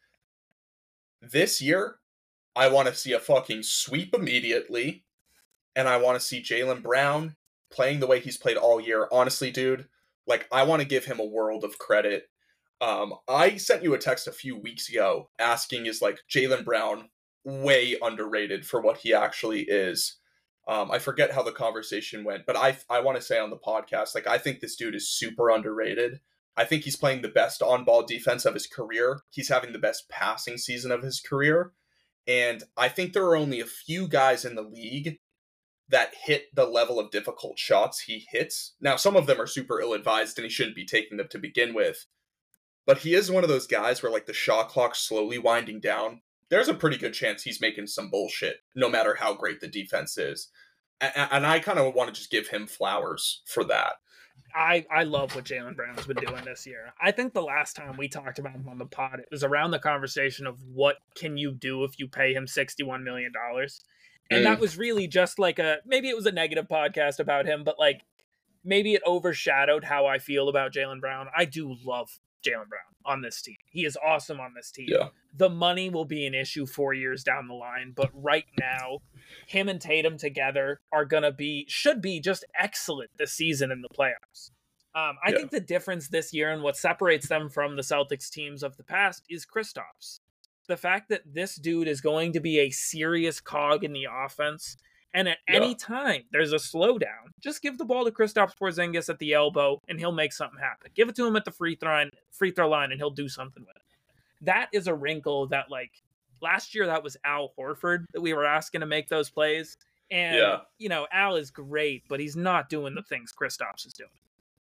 This year, I want to see a fucking sweep immediately, and I want to see Jaylen Brown playing the way he's played all year. Honestly, dude, like, I want to give him a world of credit. I sent you a text a few weeks ago asking, is like Jaylen Brown way underrated for what he actually is? I forget how the conversation went, but I want to say on the podcast, like, I think this dude is super underrated. I think he's playing the best on-ball defense of his career. He's having the best passing season of his career. And I think there are only a few guys in the league that hit the level of difficult shots he hits. Now, some of them are super ill-advised and he shouldn't be taking them to begin with. But he is one of those guys where, like, the shot clock's slowly winding down. There's a pretty good chance he's making some bullshit, no matter how great the defense is. And I kind of want to just give him flowers for that. I love what Jaylen Brown's been doing this year. I think the last time we talked about him on the pod, it was around the conversation of what can you do if you pay him $61 million. And that was really just like maybe it was a negative podcast about him, but like maybe it overshadowed how I feel about Jaylen Brown. I do love Jaylen Brown on this team. He is awesome on this team. Yeah. The money will be an issue 4 years down the line, but right now, him and Tatum together are should be just excellent this season in the playoffs. I think the difference this year and what separates them from the Celtics teams of the past is Kristaps. The fact that this dude is going to be a serious cog in the offense, and at any time there's a slowdown, just give the ball to Kristaps Porzingis at the elbow, and he'll make something happen. Give it to him at the free throw line, and he'll do something with it. That is a wrinkle that, like, last year that was Al Horford that we were asking to make those plays. And, Al is great, but he's not doing the things Kristaps is doing.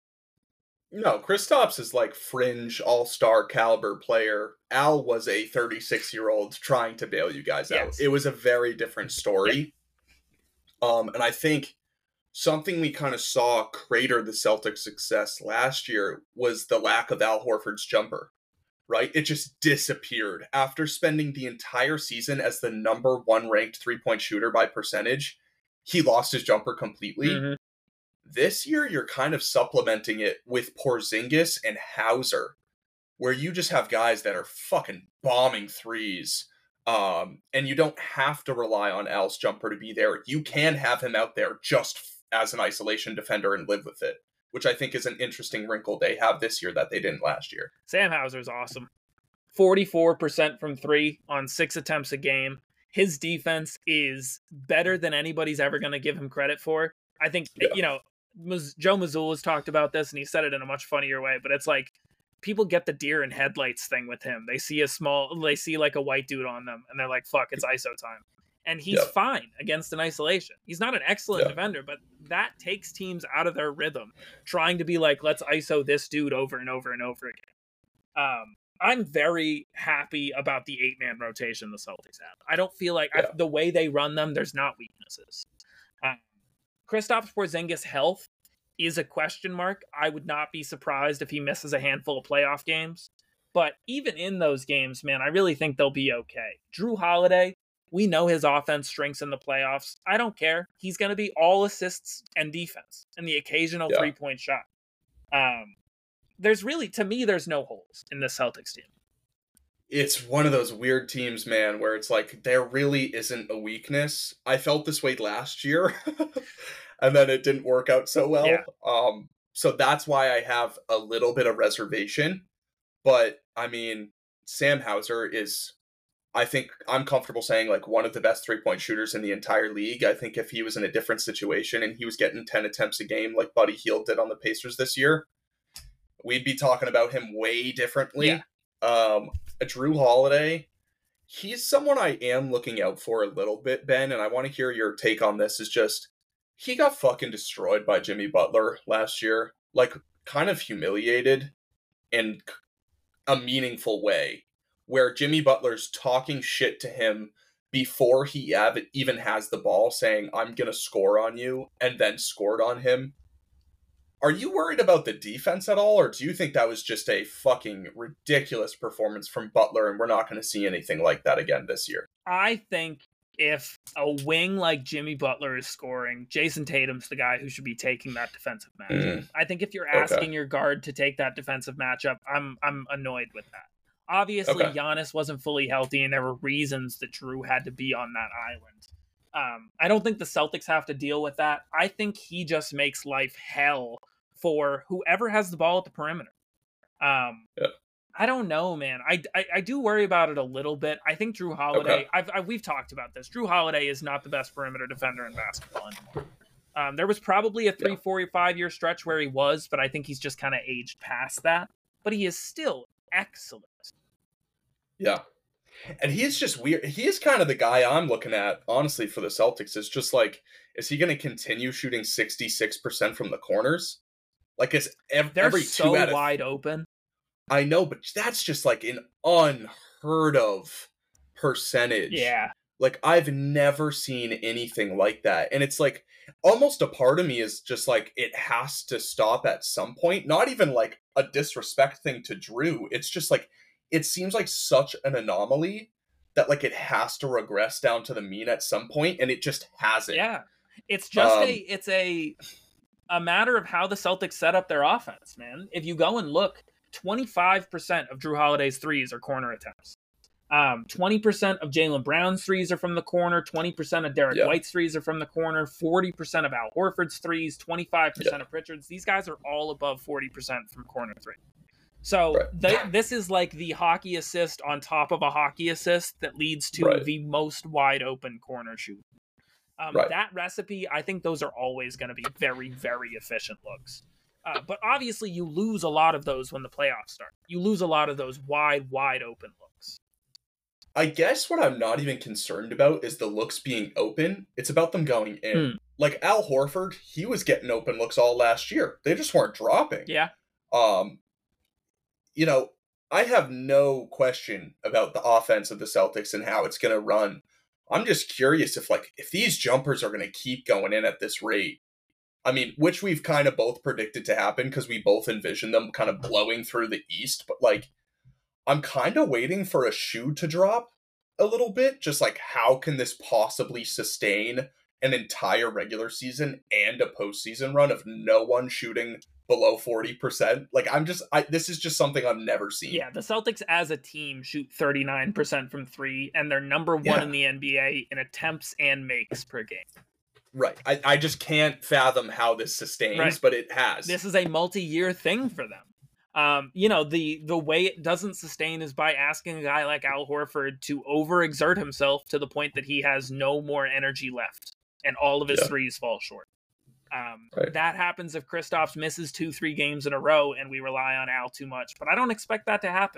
No, Kristaps is like fringe all-star caliber player. Al was a 36-year-old trying to bail you guys out. It was a very different story. And I think something we kind of saw crater the Celtics' success last year was the lack of Al Horford's jumper, right? It just disappeared. After spending the entire season as the number 1 ranked three-point shooter by percentage, he lost his jumper completely. Mm-hmm. This year, you're kind of supplementing it with Porzingis and Hauser, where you just have guys that are fucking bombing threes. And you don't have to rely on Al's jumper to be there. You can have him out there just as an isolation defender and live with it, which I think is an interesting wrinkle they have this year that they didn't last year. Sam Hauser's awesome. 44% from 3 on 6 attempts a game. His defense is better than anybody's ever going to give him credit for. I think, you know, Joe Mazzulla has talked about this, and he said it in a much funnier way, but it's like, people get the deer in headlights thing with him. They see like a white dude on them, and they're like, fuck, it's ISO time. And he's fine against an isolation. He's not an excellent defender, but that takes teams out of their rhythm, trying to be like, let's ISO this dude over and over and over again. I'm very happy about the 8-man rotation the Celtics have. I don't feel like the way they run them, there's not weaknesses. Kristaps Porzingis' health is a question mark. I would not be surprised if he misses a handful of playoff games. But even in those games, man, I really think they'll be okay. Jrue Holiday, we know his offense strengths in the playoffs. I don't care. He's going to be all assists and defense and the occasional 3-point shot. There's really, to me, there's no holes in this Celtics team. It's one of those weird teams, man, where it's like there really isn't a weakness. I felt this way last year, and then it didn't work out so well. Yeah. So that's why I have a little bit of reservation. But, I mean, Sam Hauser is, I think I'm comfortable saying, like, one of the best 3-point shooters in the entire league. I think if he was in a different situation and he was getting 10 attempts a game like Buddy Hield did on the Pacers this year, we'd be talking about him way differently. Yeah. Jrue Holiday, he's someone I am looking out for a little bit, Ben, and I want to hear your take on this. Is just, he got fucking destroyed by Jimmy Butler last year. Like, kind of humiliated in a meaningful way, where Jimmy Butler's talking shit to him before he even has the ball, saying, I'm going to score on you, and then scored on him. Are you worried about the defense at all, or do you think that was just a fucking ridiculous performance from Butler and we're not going to see anything like that again this year? I think if a wing like Jimmy Butler is scoring, Jason Tatum's the guy who should be taking that defensive matchup. I think if you're asking your guard to take that defensive matchup, I'm annoyed with that. Obviously, Giannis wasn't fully healthy, and there were reasons that Jrue had to be on that island. I don't think the Celtics have to deal with that. I think he just makes life hell for whoever has the ball at the perimeter. I don't know, man. I do worry about it a little bit. I think Jrue Holiday, we've talked about this. Jrue Holiday is not the best perimeter defender in basketball anymore. There was probably a 3-4-5 year stretch where he was, but I think he's just kind of aged past that. But he is still excellent. Yeah. And he's just weird. He is kind of the guy I'm looking at, honestly, for the Celtics. Is just like, is he going to continue shooting 66% from the corners? Like, is every so wide open. I know, but that's just like an unheard of percentage. Yeah. Like, I've never seen anything like that. And it's like, almost a part of me is just like, it has to stop at some point. Not even like a disrespect thing to Jrue. It's just like, it seems like such an anomaly that like it has to regress down to the mean at some point, and it just hasn't. Yeah. It's just a matter of how the Celtics set up their offense, man. If you go and look, 25% of Jrue Holiday's threes are corner attempts. 20% of Jaylen Brown's threes are from the corner. 20% of Derek White's threes are from the corner. 40% of Al Horford's threes. 25% of Pritchard's. These guys are all above 40% from corner three. So this is like the hockey assist on top of a hockey assist that leads to the most wide open corner shoot. That recipe, I think those are always going to be very, very efficient looks. But obviously you lose a lot of those when the playoffs start. You lose a lot of those wide open looks. I guess what I'm not even concerned about is the looks being open. It's about them going in. Like Al Horford, he was getting open looks all last year. They just weren't dropping. Yeah. You know, I have no question about the offense of the Celtics and how it's going to run. I'm just curious if these jumpers are going to keep going in at this rate. I mean, which we've kind of both predicted to happen because we both envision them kind of blowing through the East. But like, I'm kind of waiting for a shoe to drop a little bit. Just like, how can this possibly sustain an entire regular season and a postseason run of no one shooting below 40%. Like, this is just something I've never seen. Yeah, the Celtics as a team shoot 39% from three, and they're number one in the NBA in attempts and makes per game. Right. I just can't fathom how this sustains, but it has. This is a multi-year thing for them. The way it doesn't sustain is by asking a guy like Al Horford to overexert himself to the point that he has no more energy left, and all of his threes fall short. That happens if Kristaps misses 2-3 games in a row and we rely on Al too much, but I don't expect that to happen.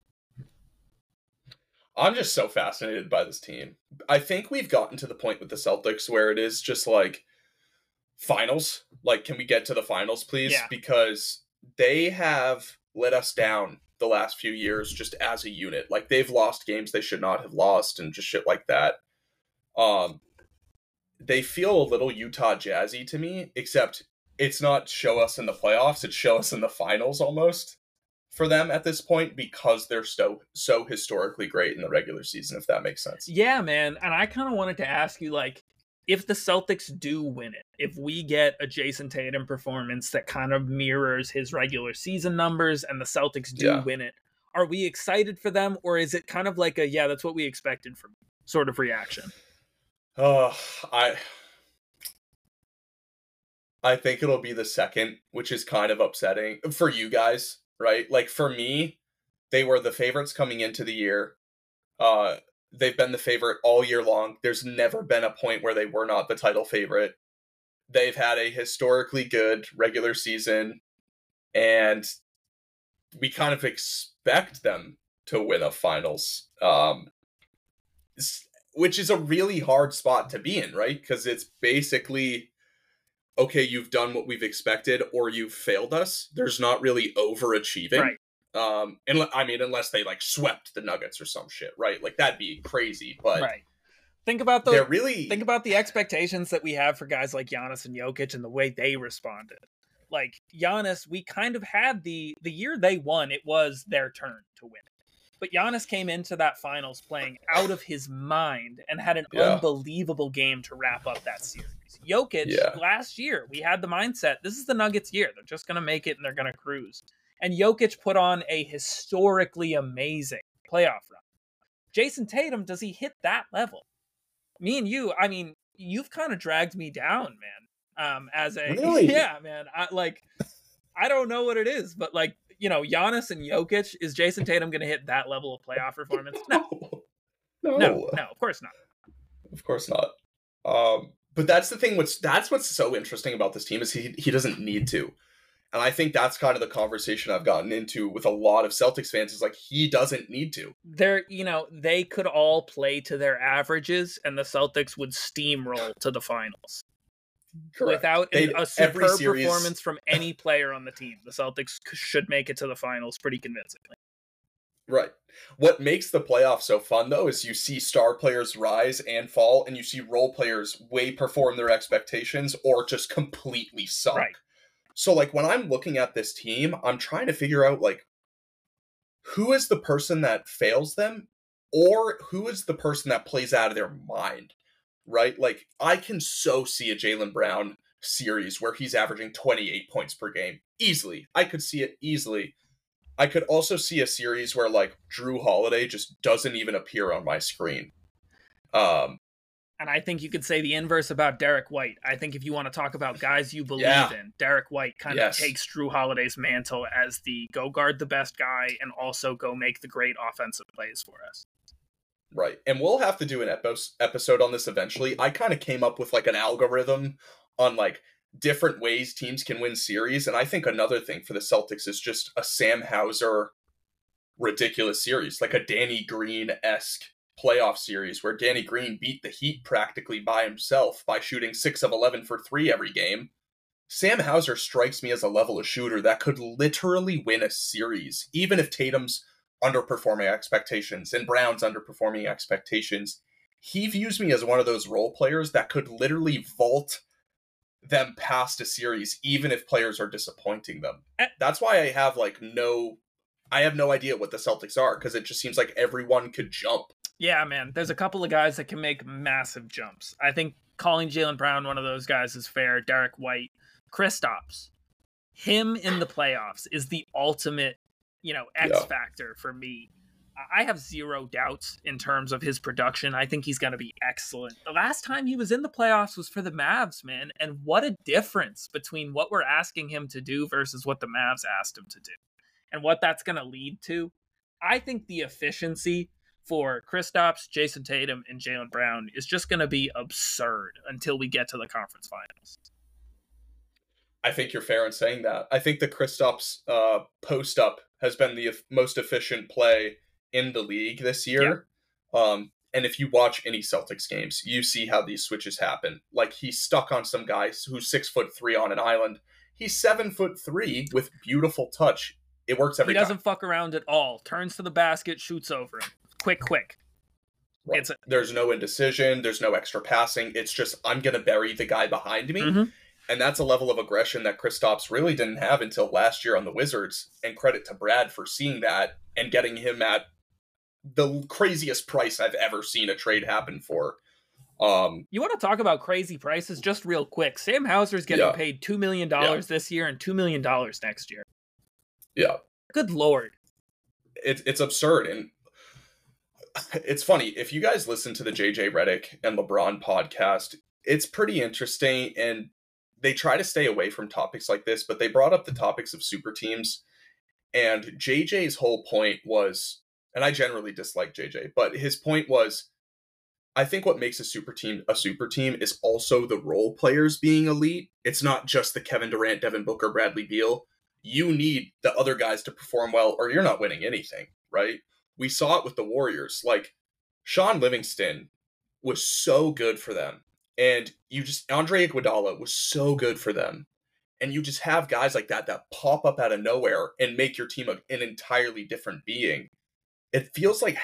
I'm just so fascinated by this team. I think we've gotten to the point with the Celtics where it is just like finals. Like, can we get to the finals, please? Yeah. Because they have let us down the last few years just as a unit. Like, they've lost games they should not have lost and just shit like that. They feel a little Utah Jazzy to me, except it's not show us in the playoffs, it's show us in the finals almost for them at this point, because they're so historically great in the regular season, if that makes sense. Yeah, man. And I kind of wanted to ask you, like, if the Celtics do win it, if we get a Jason Tatum performance that kind of mirrors his regular season numbers and the Celtics do win it, are we excited for them, or is it kind of like a, yeah, that's what we expected from sort of reaction? I think it'll be the second, which is kind of upsetting for you guys, right? Like, for me, they were the favorites coming into the year. They've been the favorite all year long. There's never been a point where they were not the title favorite. They've had a historically good regular season, and we kind of expect them to win a finals. Which is a really hard spot to be in, right? Because it's basically, okay, you've done what we've expected, or you've failed us. There's not really overachieving. Right. And I mean, unless they like swept the Nuggets or some shit, right? Like, that'd be crazy. But think about the expectations that we have for guys like Giannis and Jokic and the way they responded. Like, Giannis, we kind of had the year they won, it was their turn to win. But Giannis came into that finals playing out of his mind and had an unbelievable game to wrap up that series. Jokic, last year, we had the mindset, this is the Nuggets' year. They're just going to make it and they're going to cruise. And Jokic put on a historically amazing playoff run. Jason Tatum, does he hit that level? Me and you, I mean, you've kind of dragged me down, man. Really? Yeah, man. I don't know what it is, but like, Giannis and Jokic, is Jason Tatum going to hit that level of playoff performance? No, of course not. Of course not. But that's the thing. That's what's so interesting about this team is he doesn't need to. And I think that's kind of the conversation I've gotten into with a lot of Celtics fans is like, he doesn't need to. They could all play to their averages and the Celtics would steamroll to the finals. Correct. Without a superb performance from any player on the team, the Celtics should make it to the finals pretty convincingly. Right. What makes the playoffs so fun, though, is you see star players rise and fall, and you see role players way perform their expectations or just completely suck. Right. So, like, when I'm looking at this team, I'm trying to figure out, like, who is the person that fails them, or who is the person that plays out of their mind? Right? Like, I can so see a Jaylen Brown series where he's averaging 28 points per game. Easily. I could see it easily. I could also see a series where, like, Drew Holiday just doesn't even appear on my screen. And I think you could say the inverse about Derek White. I think if you want to talk about guys you believe in, Derek White kind of takes Drew Holiday's mantle as the go guard the best guy and also go make the great offensive plays for us. Right. And we'll have to do an episode on this eventually. I kind of came up with like an algorithm on like different ways teams can win series. And I think another thing for the Celtics is just a Sam Hauser ridiculous series, like a Danny Green-esque playoff series where Danny Green beat the Heat practically by himself by shooting 6 of 11 for 3 every game. Sam Hauser strikes me as a level of shooter that could literally win a series, even if Tatum's underperforming expectations and Brown's underperforming expectations. He views me as one of those role players that could literally vault them past a series, even if players are disappointing them. That's why I have no idea what the Celtics are, because it just seems like everyone could jump. Yeah, man. There's a couple of guys that can make massive jumps. I think calling Jaylen Brown one of those guys is fair. Derek White, Kristaps, him in the playoffs is the ultimate, X factor for me. I have zero doubts in terms of his production. I think he's going to be excellent. The last time he was in the playoffs was for the Mavs, man. And what a difference between what we're asking him to do versus what the Mavs asked him to do and what that's going to lead to. I think the efficiency for Kristaps, Jason Tatum, and Jaylen Brown is just going to be absurd until we get to the conference finals. I think you're fair in saying that. I think the Kristaps post-up has been the most efficient play in the league this year. Yeah. And if you watch any Celtics games, you see how these switches happen. Like, he's stuck on some guy who's 6'3" on an island. He's 7'3" with beautiful touch. It works every time. He doesn't fuck around at all. Turns to the basket, shoots over him. Quick. Right. There's no indecision. There's no extra passing. It's just, I'm going to bury the guy behind me. Mm-hmm. And that's a level of aggression that Kristaps really didn't have until last year on the Wizards. And credit to Brad for seeing that and getting him at the craziest price I've ever seen a trade happen for. You want to talk about crazy prices? Just real quick. Sam Hauser's getting paid $2 million this year and $2 million next year. Yeah. Good Lord. It's absurd. And it's funny. If you guys listen to the JJ Redick and LeBron podcast, it's pretty interesting. And they try to stay away from topics like this, but they brought up the topics of super teams. And JJ's whole point was, and I generally dislike JJ, but his point was, I think what makes a super team is also the role players being elite. It's not just the Kevin Durant, Devin Booker, Bradley Beal. You need the other guys to perform well, or you're not winning anything, right? We saw it with the Warriors. Like, Sean Livingston was so good for them. And Andre Iguodala was so good for them. And you just have guys like that pop up out of nowhere and make your team an entirely different being. It feels like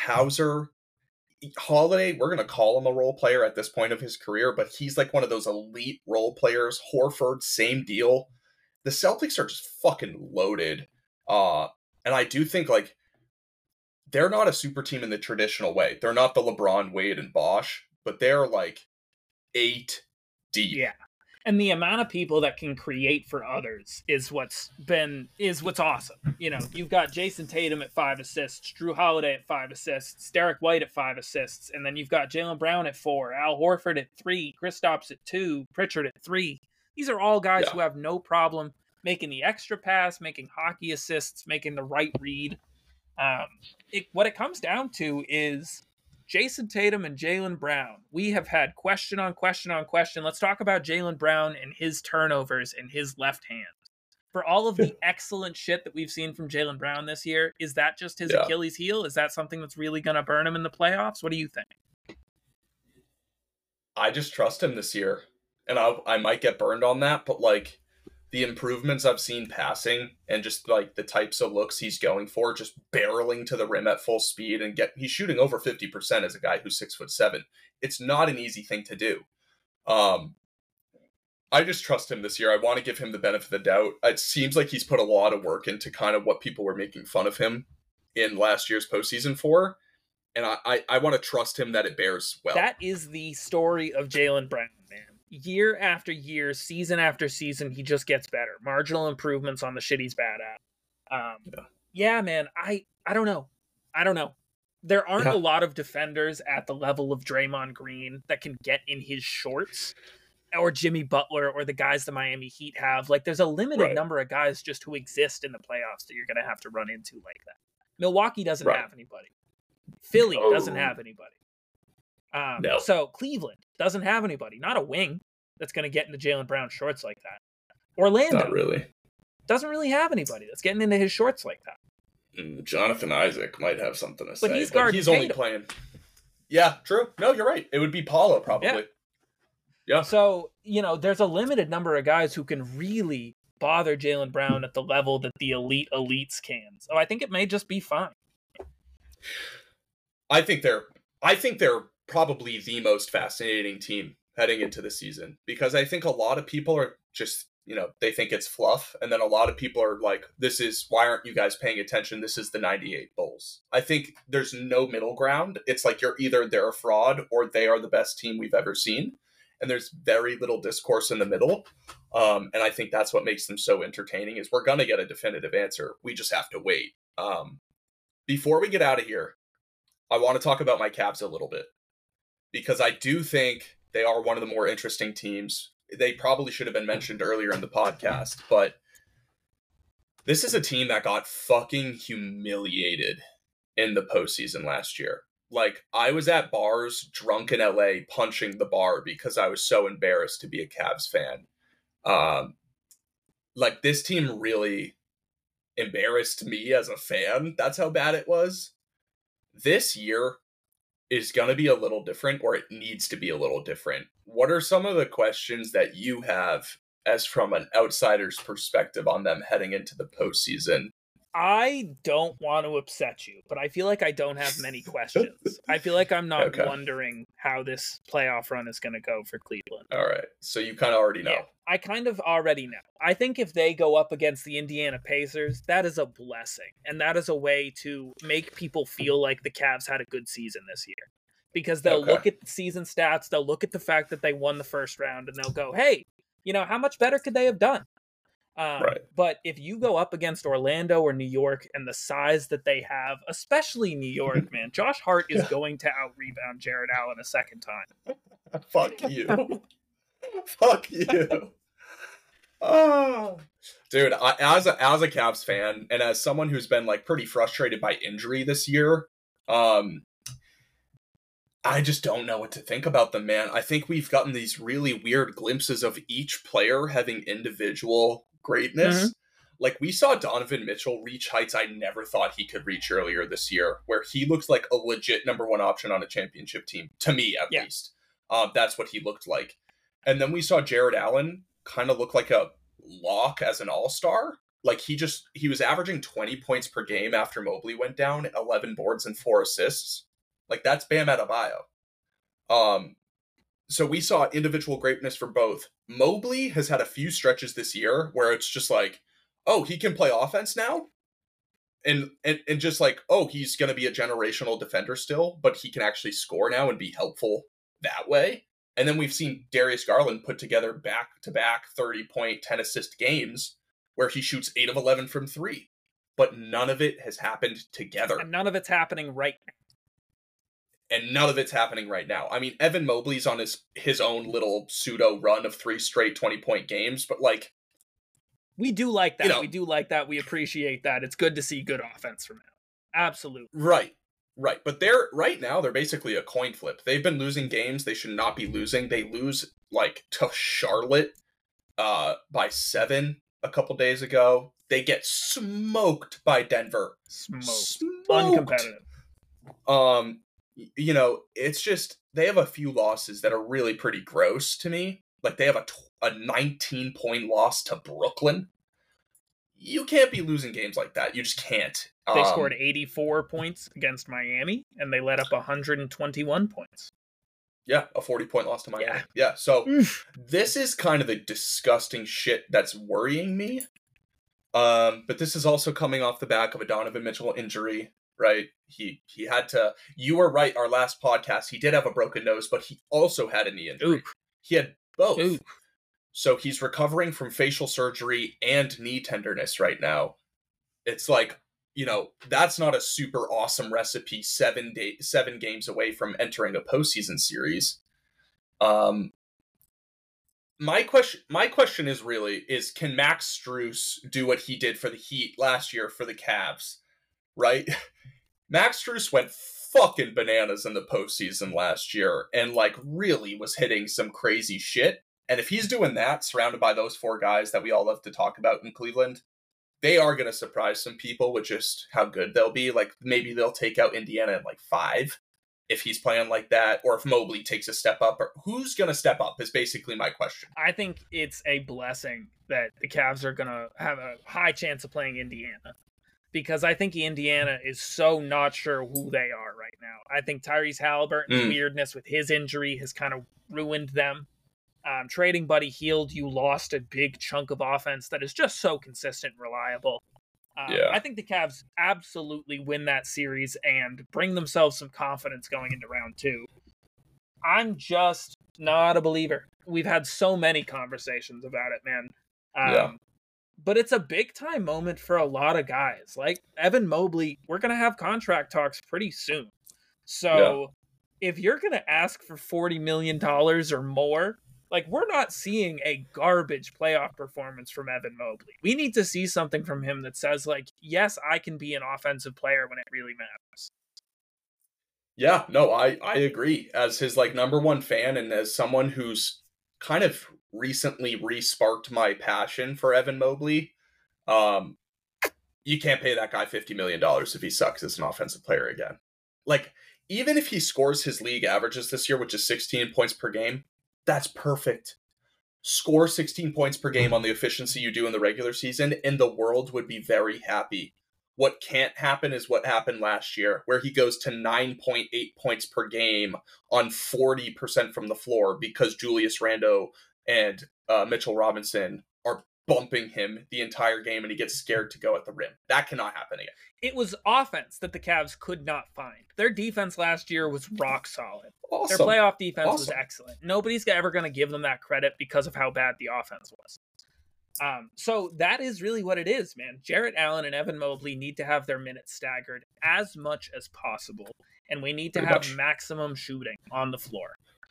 Holiday, we're going to call him a role player at this point of his career, but he's like one of those elite role players. Horford, same deal. The Celtics are just fucking loaded. And I do think, like, they're not a super team in the traditional way. They're not the LeBron, Wade, and Bosh, but they're like 8 deep. Yeah. And the amount of people that can create for others is what's awesome. You've got Jason Tatum at 5 assists, Drew Holiday at 5 assists, Derek White at 5 assists, and then you've got Jaylen Brown at 4, Al Horford at 3, Kristaps at 2, Pritchard at 3. These are all guys who have no problem making the extra pass, making hockey assists, making the right read. What it comes down to is Jason Tatum and Jaylen Brown. We have had question on question on question. Let's talk about Jaylen Brown and his turnovers and his left hand. For all of the excellent shit that we've seen from Jaylen Brown this year, is that just his Achilles heel? Is that something that's really going to burn him in the playoffs? What do you think? I just trust him this year. And I might get burned on that, but like, the improvements I've seen passing and just like the types of looks he's going for, just barreling to the rim at full speed and he's shooting over 50% as a guy who's 6'7". It's not an easy thing to do. I just trust him this year. I want to give him the benefit of the doubt. It seems like he's put a lot of work into kind of what people were making fun of him in last year's postseason for. And I want to trust him that it bears well. That is the story of Jaylen Brown, man. Year after year, season after season, he just gets better. Marginal improvements on the shit he's bad at. Yeah, man, I don't know. There aren't a lot of defenders at the level of Draymond Green that can get in his shorts, or Jimmy Butler, or the guys the Miami Heat have. Like, there's a limited number of guys just who exist in the playoffs that you're going to have to run into like that. Milwaukee doesn't have anybody. Philly doesn't have anybody. No. So Cleveland doesn't have anybody. Not a wing that's going to get into Jaylen Brown shorts like that. Orlando not really. Doesn't really have anybody that's getting into his shorts like that. Jonathan Isaac might have something to say. But he's only playing. Yeah, true. No, you're right. It would be Paolo probably. Yeah. So, there's a limited number of guys who can really bother Jaylen Brown at the level that the elites can. So I think it may just be fine. I think they're probably the most fascinating team heading into the season, because I think a lot of people are just, they think it's fluff. And then a lot of people are like, why aren't you guys paying attention? This is the 98 Bulls. I think there's no middle ground. It's like they're a fraud or they are the best team we've ever seen. and there's very little discourse in the middle. And I think that's what makes them so entertaining is we're going to get a definitive answer. We just have to wait. Before we get out of here, I want to talk about my Cavs a little bit because I do think they are one of the more interesting teams. They probably should have been mentioned earlier in the podcast, but this is a team that got fucking humiliated in the postseason last year. Like, I was at bars drunk in LA punching the bar because I was so embarrassed to be a Cavs fan. Like, this team really embarrassed me as a fan. That's how bad it was. This year is going to be a little different, or it needs to be a little different. What are some of the questions that you have as from an outsider's perspective on them heading into the postseason? I don't want to upset you, but I feel like I don't have many questions. I feel like I'm not wondering how this playoff run is going to go for Cleveland. All right. So you kind of already know. Yeah, I kind of already know. I think if they go up against the Indiana Pacers, that is a blessing. And that is a way to make people feel like the Cavs had a good season this year. Because they'll look at the season stats, they'll look at the fact that they won the first round, and they'll go, hey, you know, how much better could they have done? Right. But if you go up against Orlando or New York and the size that they have, especially New York, man, Josh Hart is going to out-rebound Jared Allen a second time. Fuck you. Fuck you. Oh. Dude, as a Cavs fan, and as someone who's been like pretty frustrated by injury this year, I just don't know what to think about them, man. I think we've gotten these really weird glimpses of each player having individual greatness. Mm-hmm. Like, we saw Donovan Mitchell reach heights I never thought he could reach earlier this year, where he looked like a legit number one option on a championship team, to me at least. That's what he looked like. And then we saw Jared Allen kind of look like a lock as an all-star. Like, he was averaging 20 points per game after Mobley went down, 11 boards and 4 assists. Like, that's Bam Adebayo. So we saw individual greatness for both. Mobley has had a few stretches this year where it's just like, oh, he can play offense now? And just like, oh, he's going to be a generational defender still, but he can actually score now and be helpful that way. And then we've seen Darius Garland put together back-to-back 30-point, 10-assist games where he shoots 8 of 11 from 3. But none of it has happened together. And none of it's happening right now. And none of it's happening right now. I mean, Evan Mobley's on his own little pseudo run of 3 straight 20-point games, but like... We do like that. You know, we do like that. We appreciate that. It's good to see good offense from him. Absolutely. Right. But right now, they're basically a coin flip. They've been losing games they should not be losing. They lose, like, to Charlotte by 7 a couple days ago. They get smoked by Denver. Smoked. Uncompetitive. You know, it's just, they have a few losses that are really pretty gross to me. Like, they have a 19-point loss to Brooklyn. You can't be losing games like that. You just can't. They scored 84 points against Miami, and they let up 121 points. Yeah, a 40-point loss to Miami. Yeah. So this is kind of the disgusting shit that's worrying me. But this is also coming off the back of a Donovan Mitchell injury. Right, he had to. You were right. Our last podcast, he did have a broken nose, but he also had a knee injury. He had both. So he's recovering from facial surgery and knee tenderness right now. It's like, you know, that's not a super awesome recipe. 7 games away from entering a postseason series. My question is can Max Strus do what he did for the Heat last year for the Cavs? Right? Max Strus went fucking bananas in the postseason last year and like really was hitting some crazy shit. And if he's doing that, surrounded by those 4 guys that we all love to talk about in Cleveland, they are going to surprise some people with just how good they'll be. Like, maybe they'll take out Indiana in like 5 if he's playing like that, or if Mobley takes a step up. Or who's going to step up is basically my question. I think it's a blessing that the Cavs are going to have a high chance of playing Indiana. Because I think Indiana is so not sure who they are right now. I think Tyrese Halliburton's weirdness with his injury has kind of ruined them. Trading Buddy Hield, you lost a big chunk of offense that is just so consistent and reliable. I think the Cavs absolutely win that series and bring themselves some confidence going into round 2. I'm just not a believer. We've had so many conversations about it, man. Yeah. But it's a big time moment for a lot of guys. Like Evan Mobley, we're going to have contract talks pretty soon. So if you're going to ask for $40 million or more, like we're not seeing a garbage playoff performance from Evan Mobley. We need to see something from him that says like, yes, I can be an offensive player when it really matters. Yeah, no, I agree. As his like number one fan and as someone who's kind of recently re-sparked my passion for Evan Mobley, um, you can't pay that guy $50 million if he sucks as an offensive player again. Like, even if he scores his league averages this year, which is 16 points per game, that's perfect. Score 16 points per game on the efficiency you do in the regular season, and the world would be very happy. What can't happen is what happened last year, where he goes to 9.8 points per game on 40% from the floor because Julius Randle and Mitchell Robinson are bumping him the entire game and he gets scared to go at the rim. That cannot happen again. It was offense that the Cavs could not find. Their defense last year was rock solid. Awesome. Their playoff defense was excellent. Nobody's ever going to give them that credit because of how bad the offense was. So that is really what it is, man. Jarrett Allen and Evan Mobley need to have their minutes staggered as much as possible, and we need to have maximum shooting on the floor.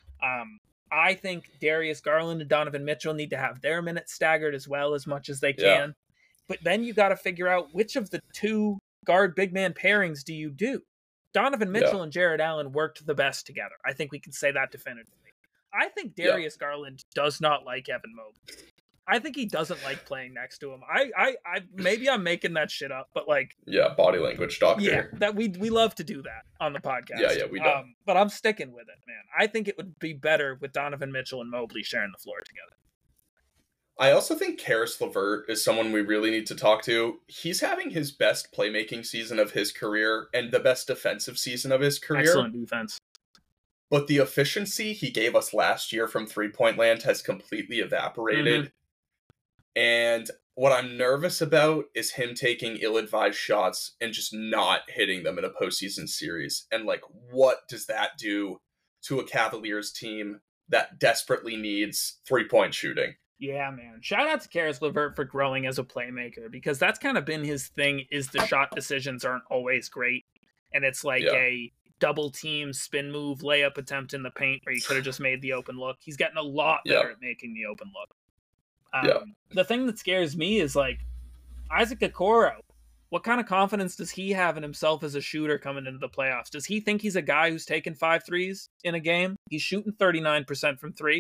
I think Darius Garland and Donovan Mitchell need to have their minutes staggered as well as much as they can. Yeah. But then you got to figure out which of the two guard big man pairings do you do. Donovan Mitchell and Jarrett Allen worked the best together. I think we can say that definitively. I think Darius Garland does not like Evan Mobley. I think he doesn't like playing next to him. I maybe I'm making that shit up, but like, body language doctor. Yeah, that we love to do that on the podcast. Yeah, we do. But I'm sticking with it, man. I think it would be better with Donovan Mitchell and Mobley sharing the floor together. I also think Caris LeVert is someone we really need to talk to. He's having his best playmaking season of his career and the best defensive season of his career. Excellent defense. But the efficiency he gave us last year from three-point land has completely evaporated. Mm-hmm. And what I'm nervous about is him taking ill-advised shots and just not hitting them in a postseason series. And, like, what does that do to a Cavaliers team that desperately needs three-point shooting? Yeah, man. Shout out to Caris LeVert for growing as a playmaker, because that's kind of been his thing, is the shot decisions aren't always great. And it's like a double team spin move layup attempt in the paint where he could have just made the open look. He's gotten a lot better at making the open look. The thing that scares me is like Isaac Okoro. What kind of confidence does he have in himself as a shooter coming into the playoffs? Does he think he's a guy who's taken 5 threes in a game? He's shooting 39% from 3.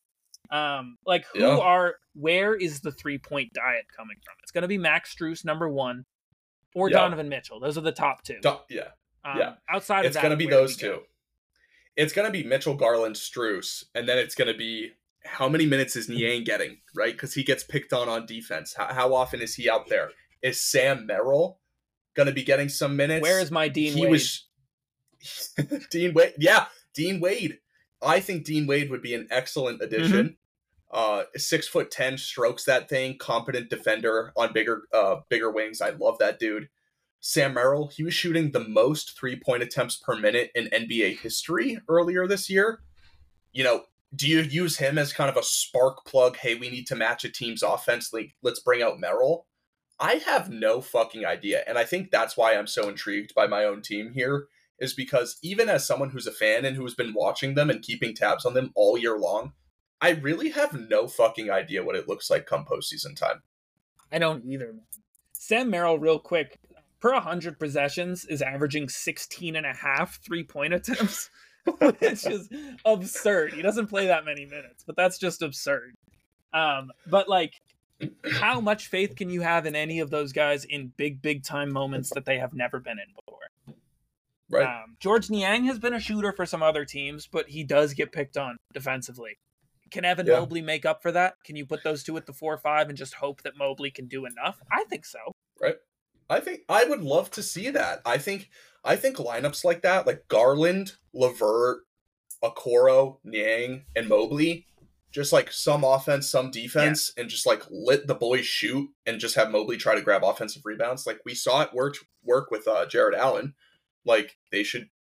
Where is the 3-point diet coming from? It's going to be Max Strus, number 1, or Donovan Mitchell. Those are the top 2. Outside of that, it's going to be those two. It's going to be Mitchell, Garland, Strus, and then it's going to be how many minutes is Niang getting, right? Because he gets picked on defense. How often is he out there? Is Sam Merrill going to be getting some minutes? Where is my Dean Wade? Dean Wade. Yeah, Dean Wade. I think Dean Wade would be an excellent addition. 6'10", strokes that thing. Competent defender on bigger wings. I love that dude. Sam Merrill, he was shooting the most 3-point attempts per minute in NBA history earlier this year. You know, do you use him as kind of a spark plug? Hey, we need to match a team's offense. Like, let's bring out Merrill. I have no fucking idea. And I think that's why I'm so intrigued by my own team here, is because even as someone who's a fan and who's been watching them and keeping tabs on them all year long, I really have no fucking idea what it looks like come postseason time. I don't either, man. Sam Merrill, real quick, per 100 possessions is averaging 16.5 3-point attempts. Which is absurd. He doesn't play that many minutes, but that's just absurd. But like, how much faith can you have in any of those guys in big time moments that they have never been in before? Right. George Niang has been a shooter for some other teams, but he does get picked on defensively. Can Evan Mobley make up for that? Can you put those two at the 4-5 and just hope that Mobley can do enough? I think so. Right. I think I would love to see that. I think lineups like that, like Garland, LeVert, Okoro, Niang, and Mobley, just like some offense, some defense, and just like let the boys shoot and just have Mobley try to grab offensive rebounds. Like we saw it work with Jarrett Allen. Like they should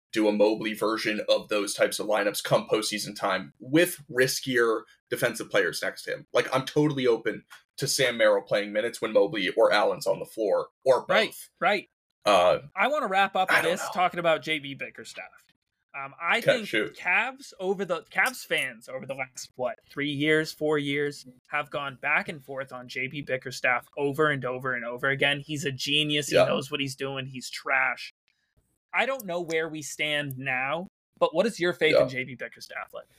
do a Mobley version of those types of lineups come postseason time with riskier defensive players next to him. Like, I'm totally open to Sam Merrill playing minutes when Mobley or Allen's on the floor, or both. Right. I want to wrap up this talking about JB Bickerstaff. I think Cavs fans over the last 4 years have gone back and forth on JB Bickerstaff over and over and over again. He's a genius. He knows what he's doing. He's trash. I don't know where we stand now, but what is your faith in JB Bickerstaff like?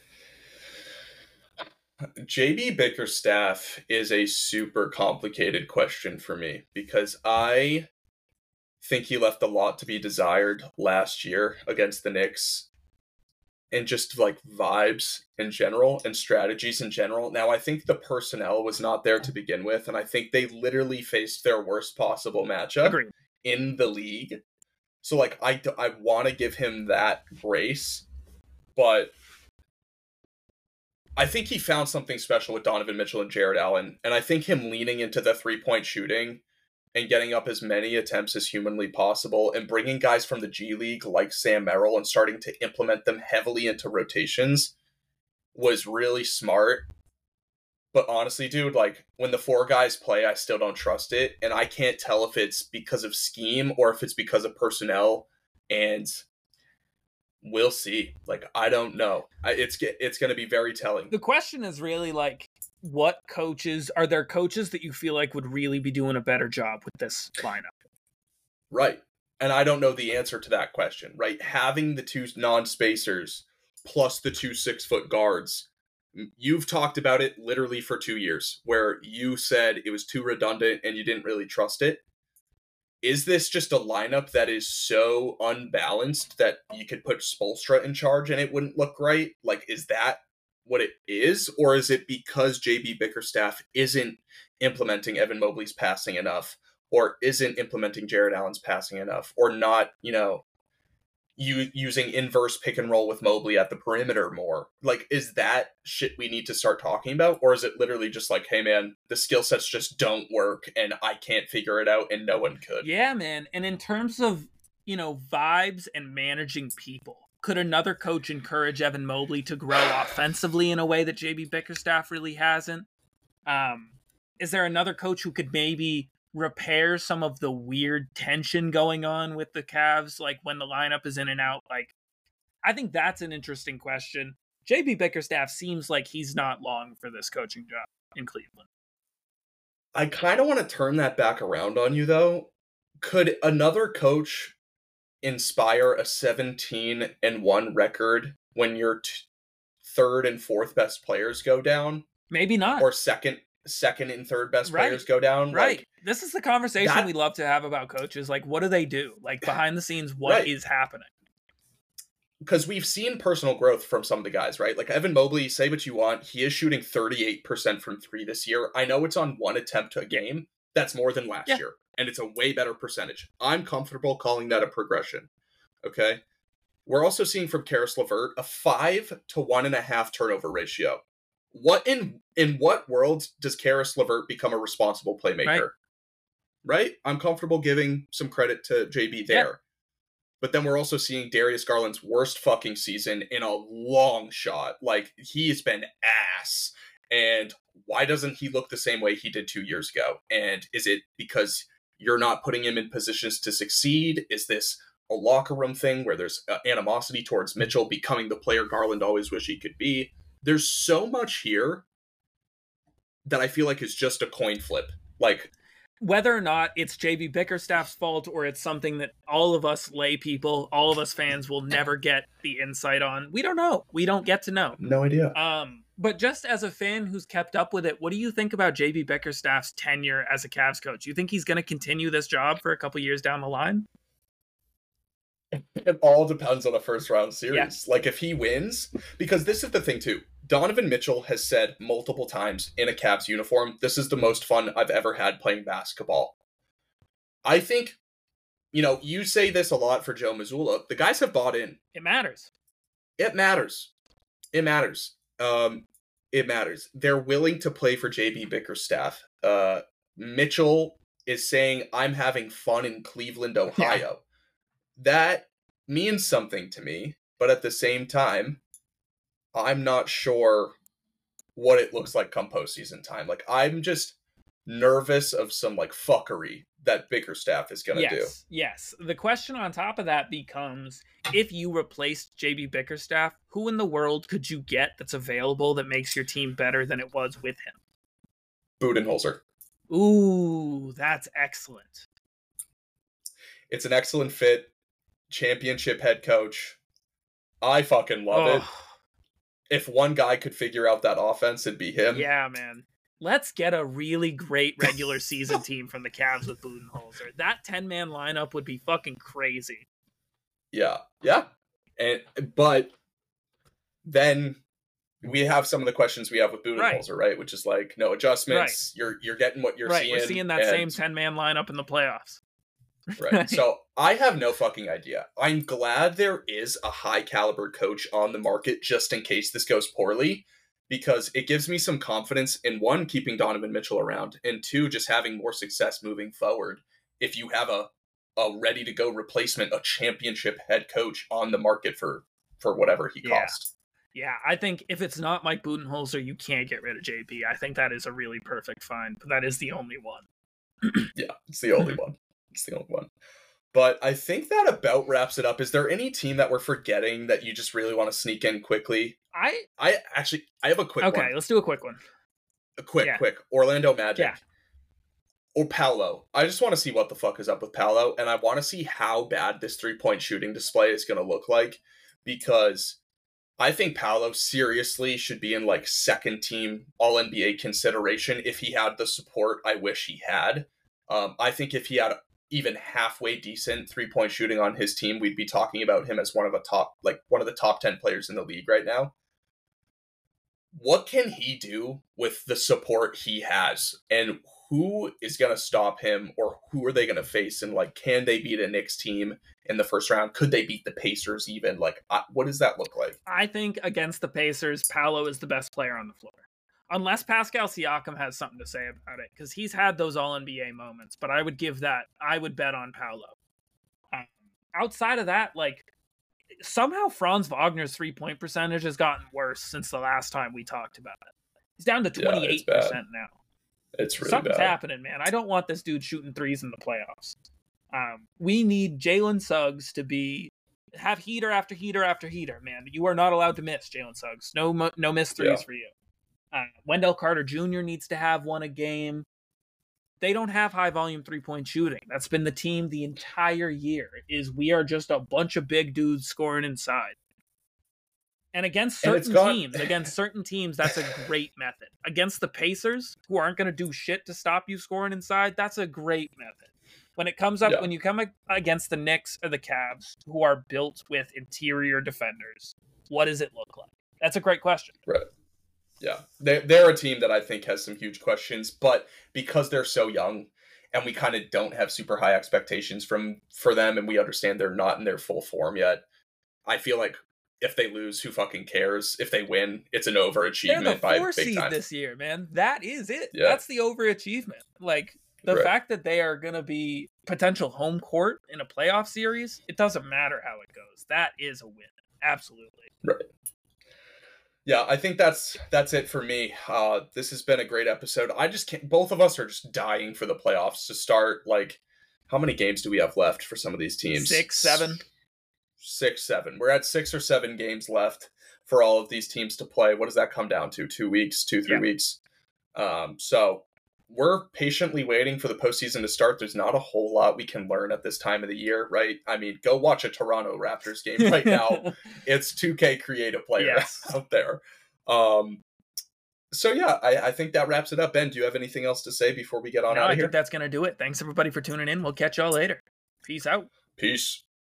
JB Bickerstaff is a super complicated question for me because I think he left a lot to be desired last year against the Knicks, and just like vibes in general and strategies in general. Now, I think the personnel was not there to begin with, and I think they literally faced their worst possible matchup in the league. So like I want to give him that grace, but I think he found something special with Donovan Mitchell and Jared Allen, and I think him leaning into the three-point shooting and getting up as many attempts as humanly possible and bringing guys from the G League like Sam Merrill and starting to implement them heavily into rotations was really smart. But honestly, dude, like, when the four guys play, I still don't trust it, and I can't tell if it's because of scheme or if it's because of personnel, and we'll see. Like, I don't know. It's going to be very telling. The question is really, like, are there coaches that you feel like would really be doing a better job with this lineup? Right. And I don't know the answer to that question, right? Having the two non-spacers plus the 2 6-foot guards, you've talked about it literally for 2 years, where you said it was too redundant and you didn't really trust it. Is this just a lineup that is so unbalanced that you could put Spoelstra in charge and it wouldn't look right? Like, is that what it is? Or is it because JB Bickerstaff isn't implementing Evan Mobley's passing enough, or isn't implementing Jared Allen's passing enough, or not, using inverse pick and roll with Mobley at the perimeter more? Like, is that shit we need to start talking about? Or is it literally just like, hey man, the skill sets just don't work and I can't figure it out and no one could? Yeah, man. And in terms of, vibes and managing people, could another coach encourage Evan Mobley to grow offensively in a way that JB Bickerstaff really hasn't? Is there another coach who could maybe repair some of the weird tension going on with the Cavs, like when the lineup is in and out? Like, I think that's an interesting question. JB Bickerstaff seems like he's not long for this coaching job in Cleveland. I kind of want to turn that back around on you, though. Could another coach inspire a 17-1 record when your third and fourth best players go down? Maybe not. Or second and third best players go down? Right. Like, this is the conversation we love to have about coaches. Like, what do they do? Like, behind the scenes, what is happening? Because we've seen personal growth from some of the guys, right? Like Evan Mobley, say what you want, he is shooting 38% from three this year. I know it's on one attempt a game. That's more than last year. And it's a way better percentage. I'm comfortable calling that a progression. Okay? We're also seeing from Karis LeVert a 5 to 1.5 turnover ratio. What in what world does Karis LeVert become a responsible playmaker? Right? I'm comfortable giving some credit to JB there. Yeah. But then we're also seeing Darius Garland's worst fucking season in a long shot. Like, he's been ass. And why doesn't he look the same way he did 2 years ago? And is it because you're not putting him in positions to succeed? Is this a locker room thing where there's animosity towards Mitchell becoming the player Garland always wished he could be? There's so much here that I feel like is just a coin flip. Like, whether or not it's JB Bickerstaff's fault or it's something that all of us lay people, all of us fans will never get the insight on, we don't know. We don't get to know. No idea. But just as a fan who's kept up with it, what do you think about JB Bickerstaff's tenure as a Cavs coach? You think he's going to continue this job for a couple years down the line? It all depends on a first-round series. Yeah. Like, if he wins, because this is the thing, too. Donovan Mitchell has said multiple times in a Cavs uniform, this is the most fun I've ever had playing basketball. I think, you say this a lot for Joe Mazzulla. The guys have bought in. It matters. It matters. It matters. It matters. They're willing to play for JB Bickerstaff. Mitchell is saying, I'm having fun in Cleveland, Ohio. Yeah. That means something to me, but at the same time, I'm not sure what it looks like come postseason time. Like, I'm just nervous of some like fuckery that Bickerstaff is gonna do. Yes. The question on top of that becomes, if you replaced JB Bickerstaff, who in the world could you get that's available that makes your team better than it was with him? Budenholzer. Ooh, that's excellent. It's an excellent fit. Championship head coach. I fucking love it. If one guy could figure out that offense, it'd be him. Yeah, man. Let's get a really great regular season team from the Cavs with Budenholzer. That 10-man lineup would be fucking crazy. Yeah. But then we have some of the questions we have with Budenholzer, right? Which is like, no adjustments. Right. You're getting what you're seeing. We're seeing that same 10-man lineup in the playoffs. Right. So I have no fucking idea. I'm glad there is a high caliber coach on the market just in case this goes poorly, because it gives me some confidence in, one, keeping Donovan Mitchell around, and two, just having more success moving forward. If you have a ready to go replacement, a championship head coach on the market for whatever he cost. Yeah, I think if it's not Mike Budenholzer, you can't get rid of JB. I think that is a really perfect find, but that is the only one. Yeah, it's the only one. It's the only one. But I think that about wraps it up. Is there any team that we're forgetting that you just really want to sneak in quickly? I have a quick one. Okay, let's do a quick one. Quick. Orlando Magic. Yeah. Or Paolo. I just want to see what the fuck is up with Paolo, and I want to see how bad this 3-point shooting display is going to look like, because I think Paolo seriously should be in like second team All-NBA consideration if he had the support I wish he had. I think if he had even halfway decent 3-point shooting on his team, we'd be talking about him as one of the top 10 players in the league right now. What can he do with the support he has, and who is going to stop him, or who are they going to face? And like, can they beat a Knicks team in the first round? Could they beat the Pacers even? Like, what does that look like? I think against the Pacers, Paolo is the best player on the floor. Unless Pascal Siakam has something to say about it, because he's had those All-NBA moments. But I would bet on Paolo. Outside of that, like, somehow Franz Wagner's 3-point percentage has gotten worse since the last time we talked about it. He's down to 28% now. It's really Something's bad. happening, man. I don't want this dude shooting threes in the playoffs. We need Jalen Suggs to have heater after heater after heater, man. You are not allowed to miss, Jalen Suggs. No missed threes for you. Wendell Carter Jr. needs to have one a game. They don't have high volume 3-point shooting. That's been the team the entire year. We are just a bunch of big dudes scoring inside. And against certain teams, that's a great method. Against the Pacers, who aren't going to do shit to stop you scoring inside, that's a great method. When it comes up, when you come against the Knicks or the Cavs, who are built with interior defenders, what does it look like? That's a great question. Right. Yeah. They're a team that I think has some huge questions, but because they're so young and we kind of don't have super high expectations for them, and we understand they're not in their full form yet, I feel like if they lose, who fucking cares? If they win, it's an overachievement by big time. They're the 4 seed this year, man. That is it. Yeah. That's the overachievement. Like, the fact that they are going to be potential home court in a playoff series, it doesn't matter how it goes. That is a win. Absolutely. Right. Yeah, I think that's it for me. This has been a great episode. I just can't. Both of us are just dying for the playoffs to start. Like, how many games do we have left for some of these teams? 6, 7. 6, 7. We're at 6 or 7 games left for all of these teams to play. What does that come down to? 2 weeks, 3 weeks. So we're patiently waiting for the postseason to start. There's not a whole lot we can learn at this time of the year, right? I mean, go watch a Toronto Raptors game right now. It's 2K create a player out there. So yeah, I think that wraps it up. Ben, do you have anything else to say before we get on out of here? I think that's going to do it. Thanks everybody for tuning in. We'll catch y'all later. Peace out. Peace.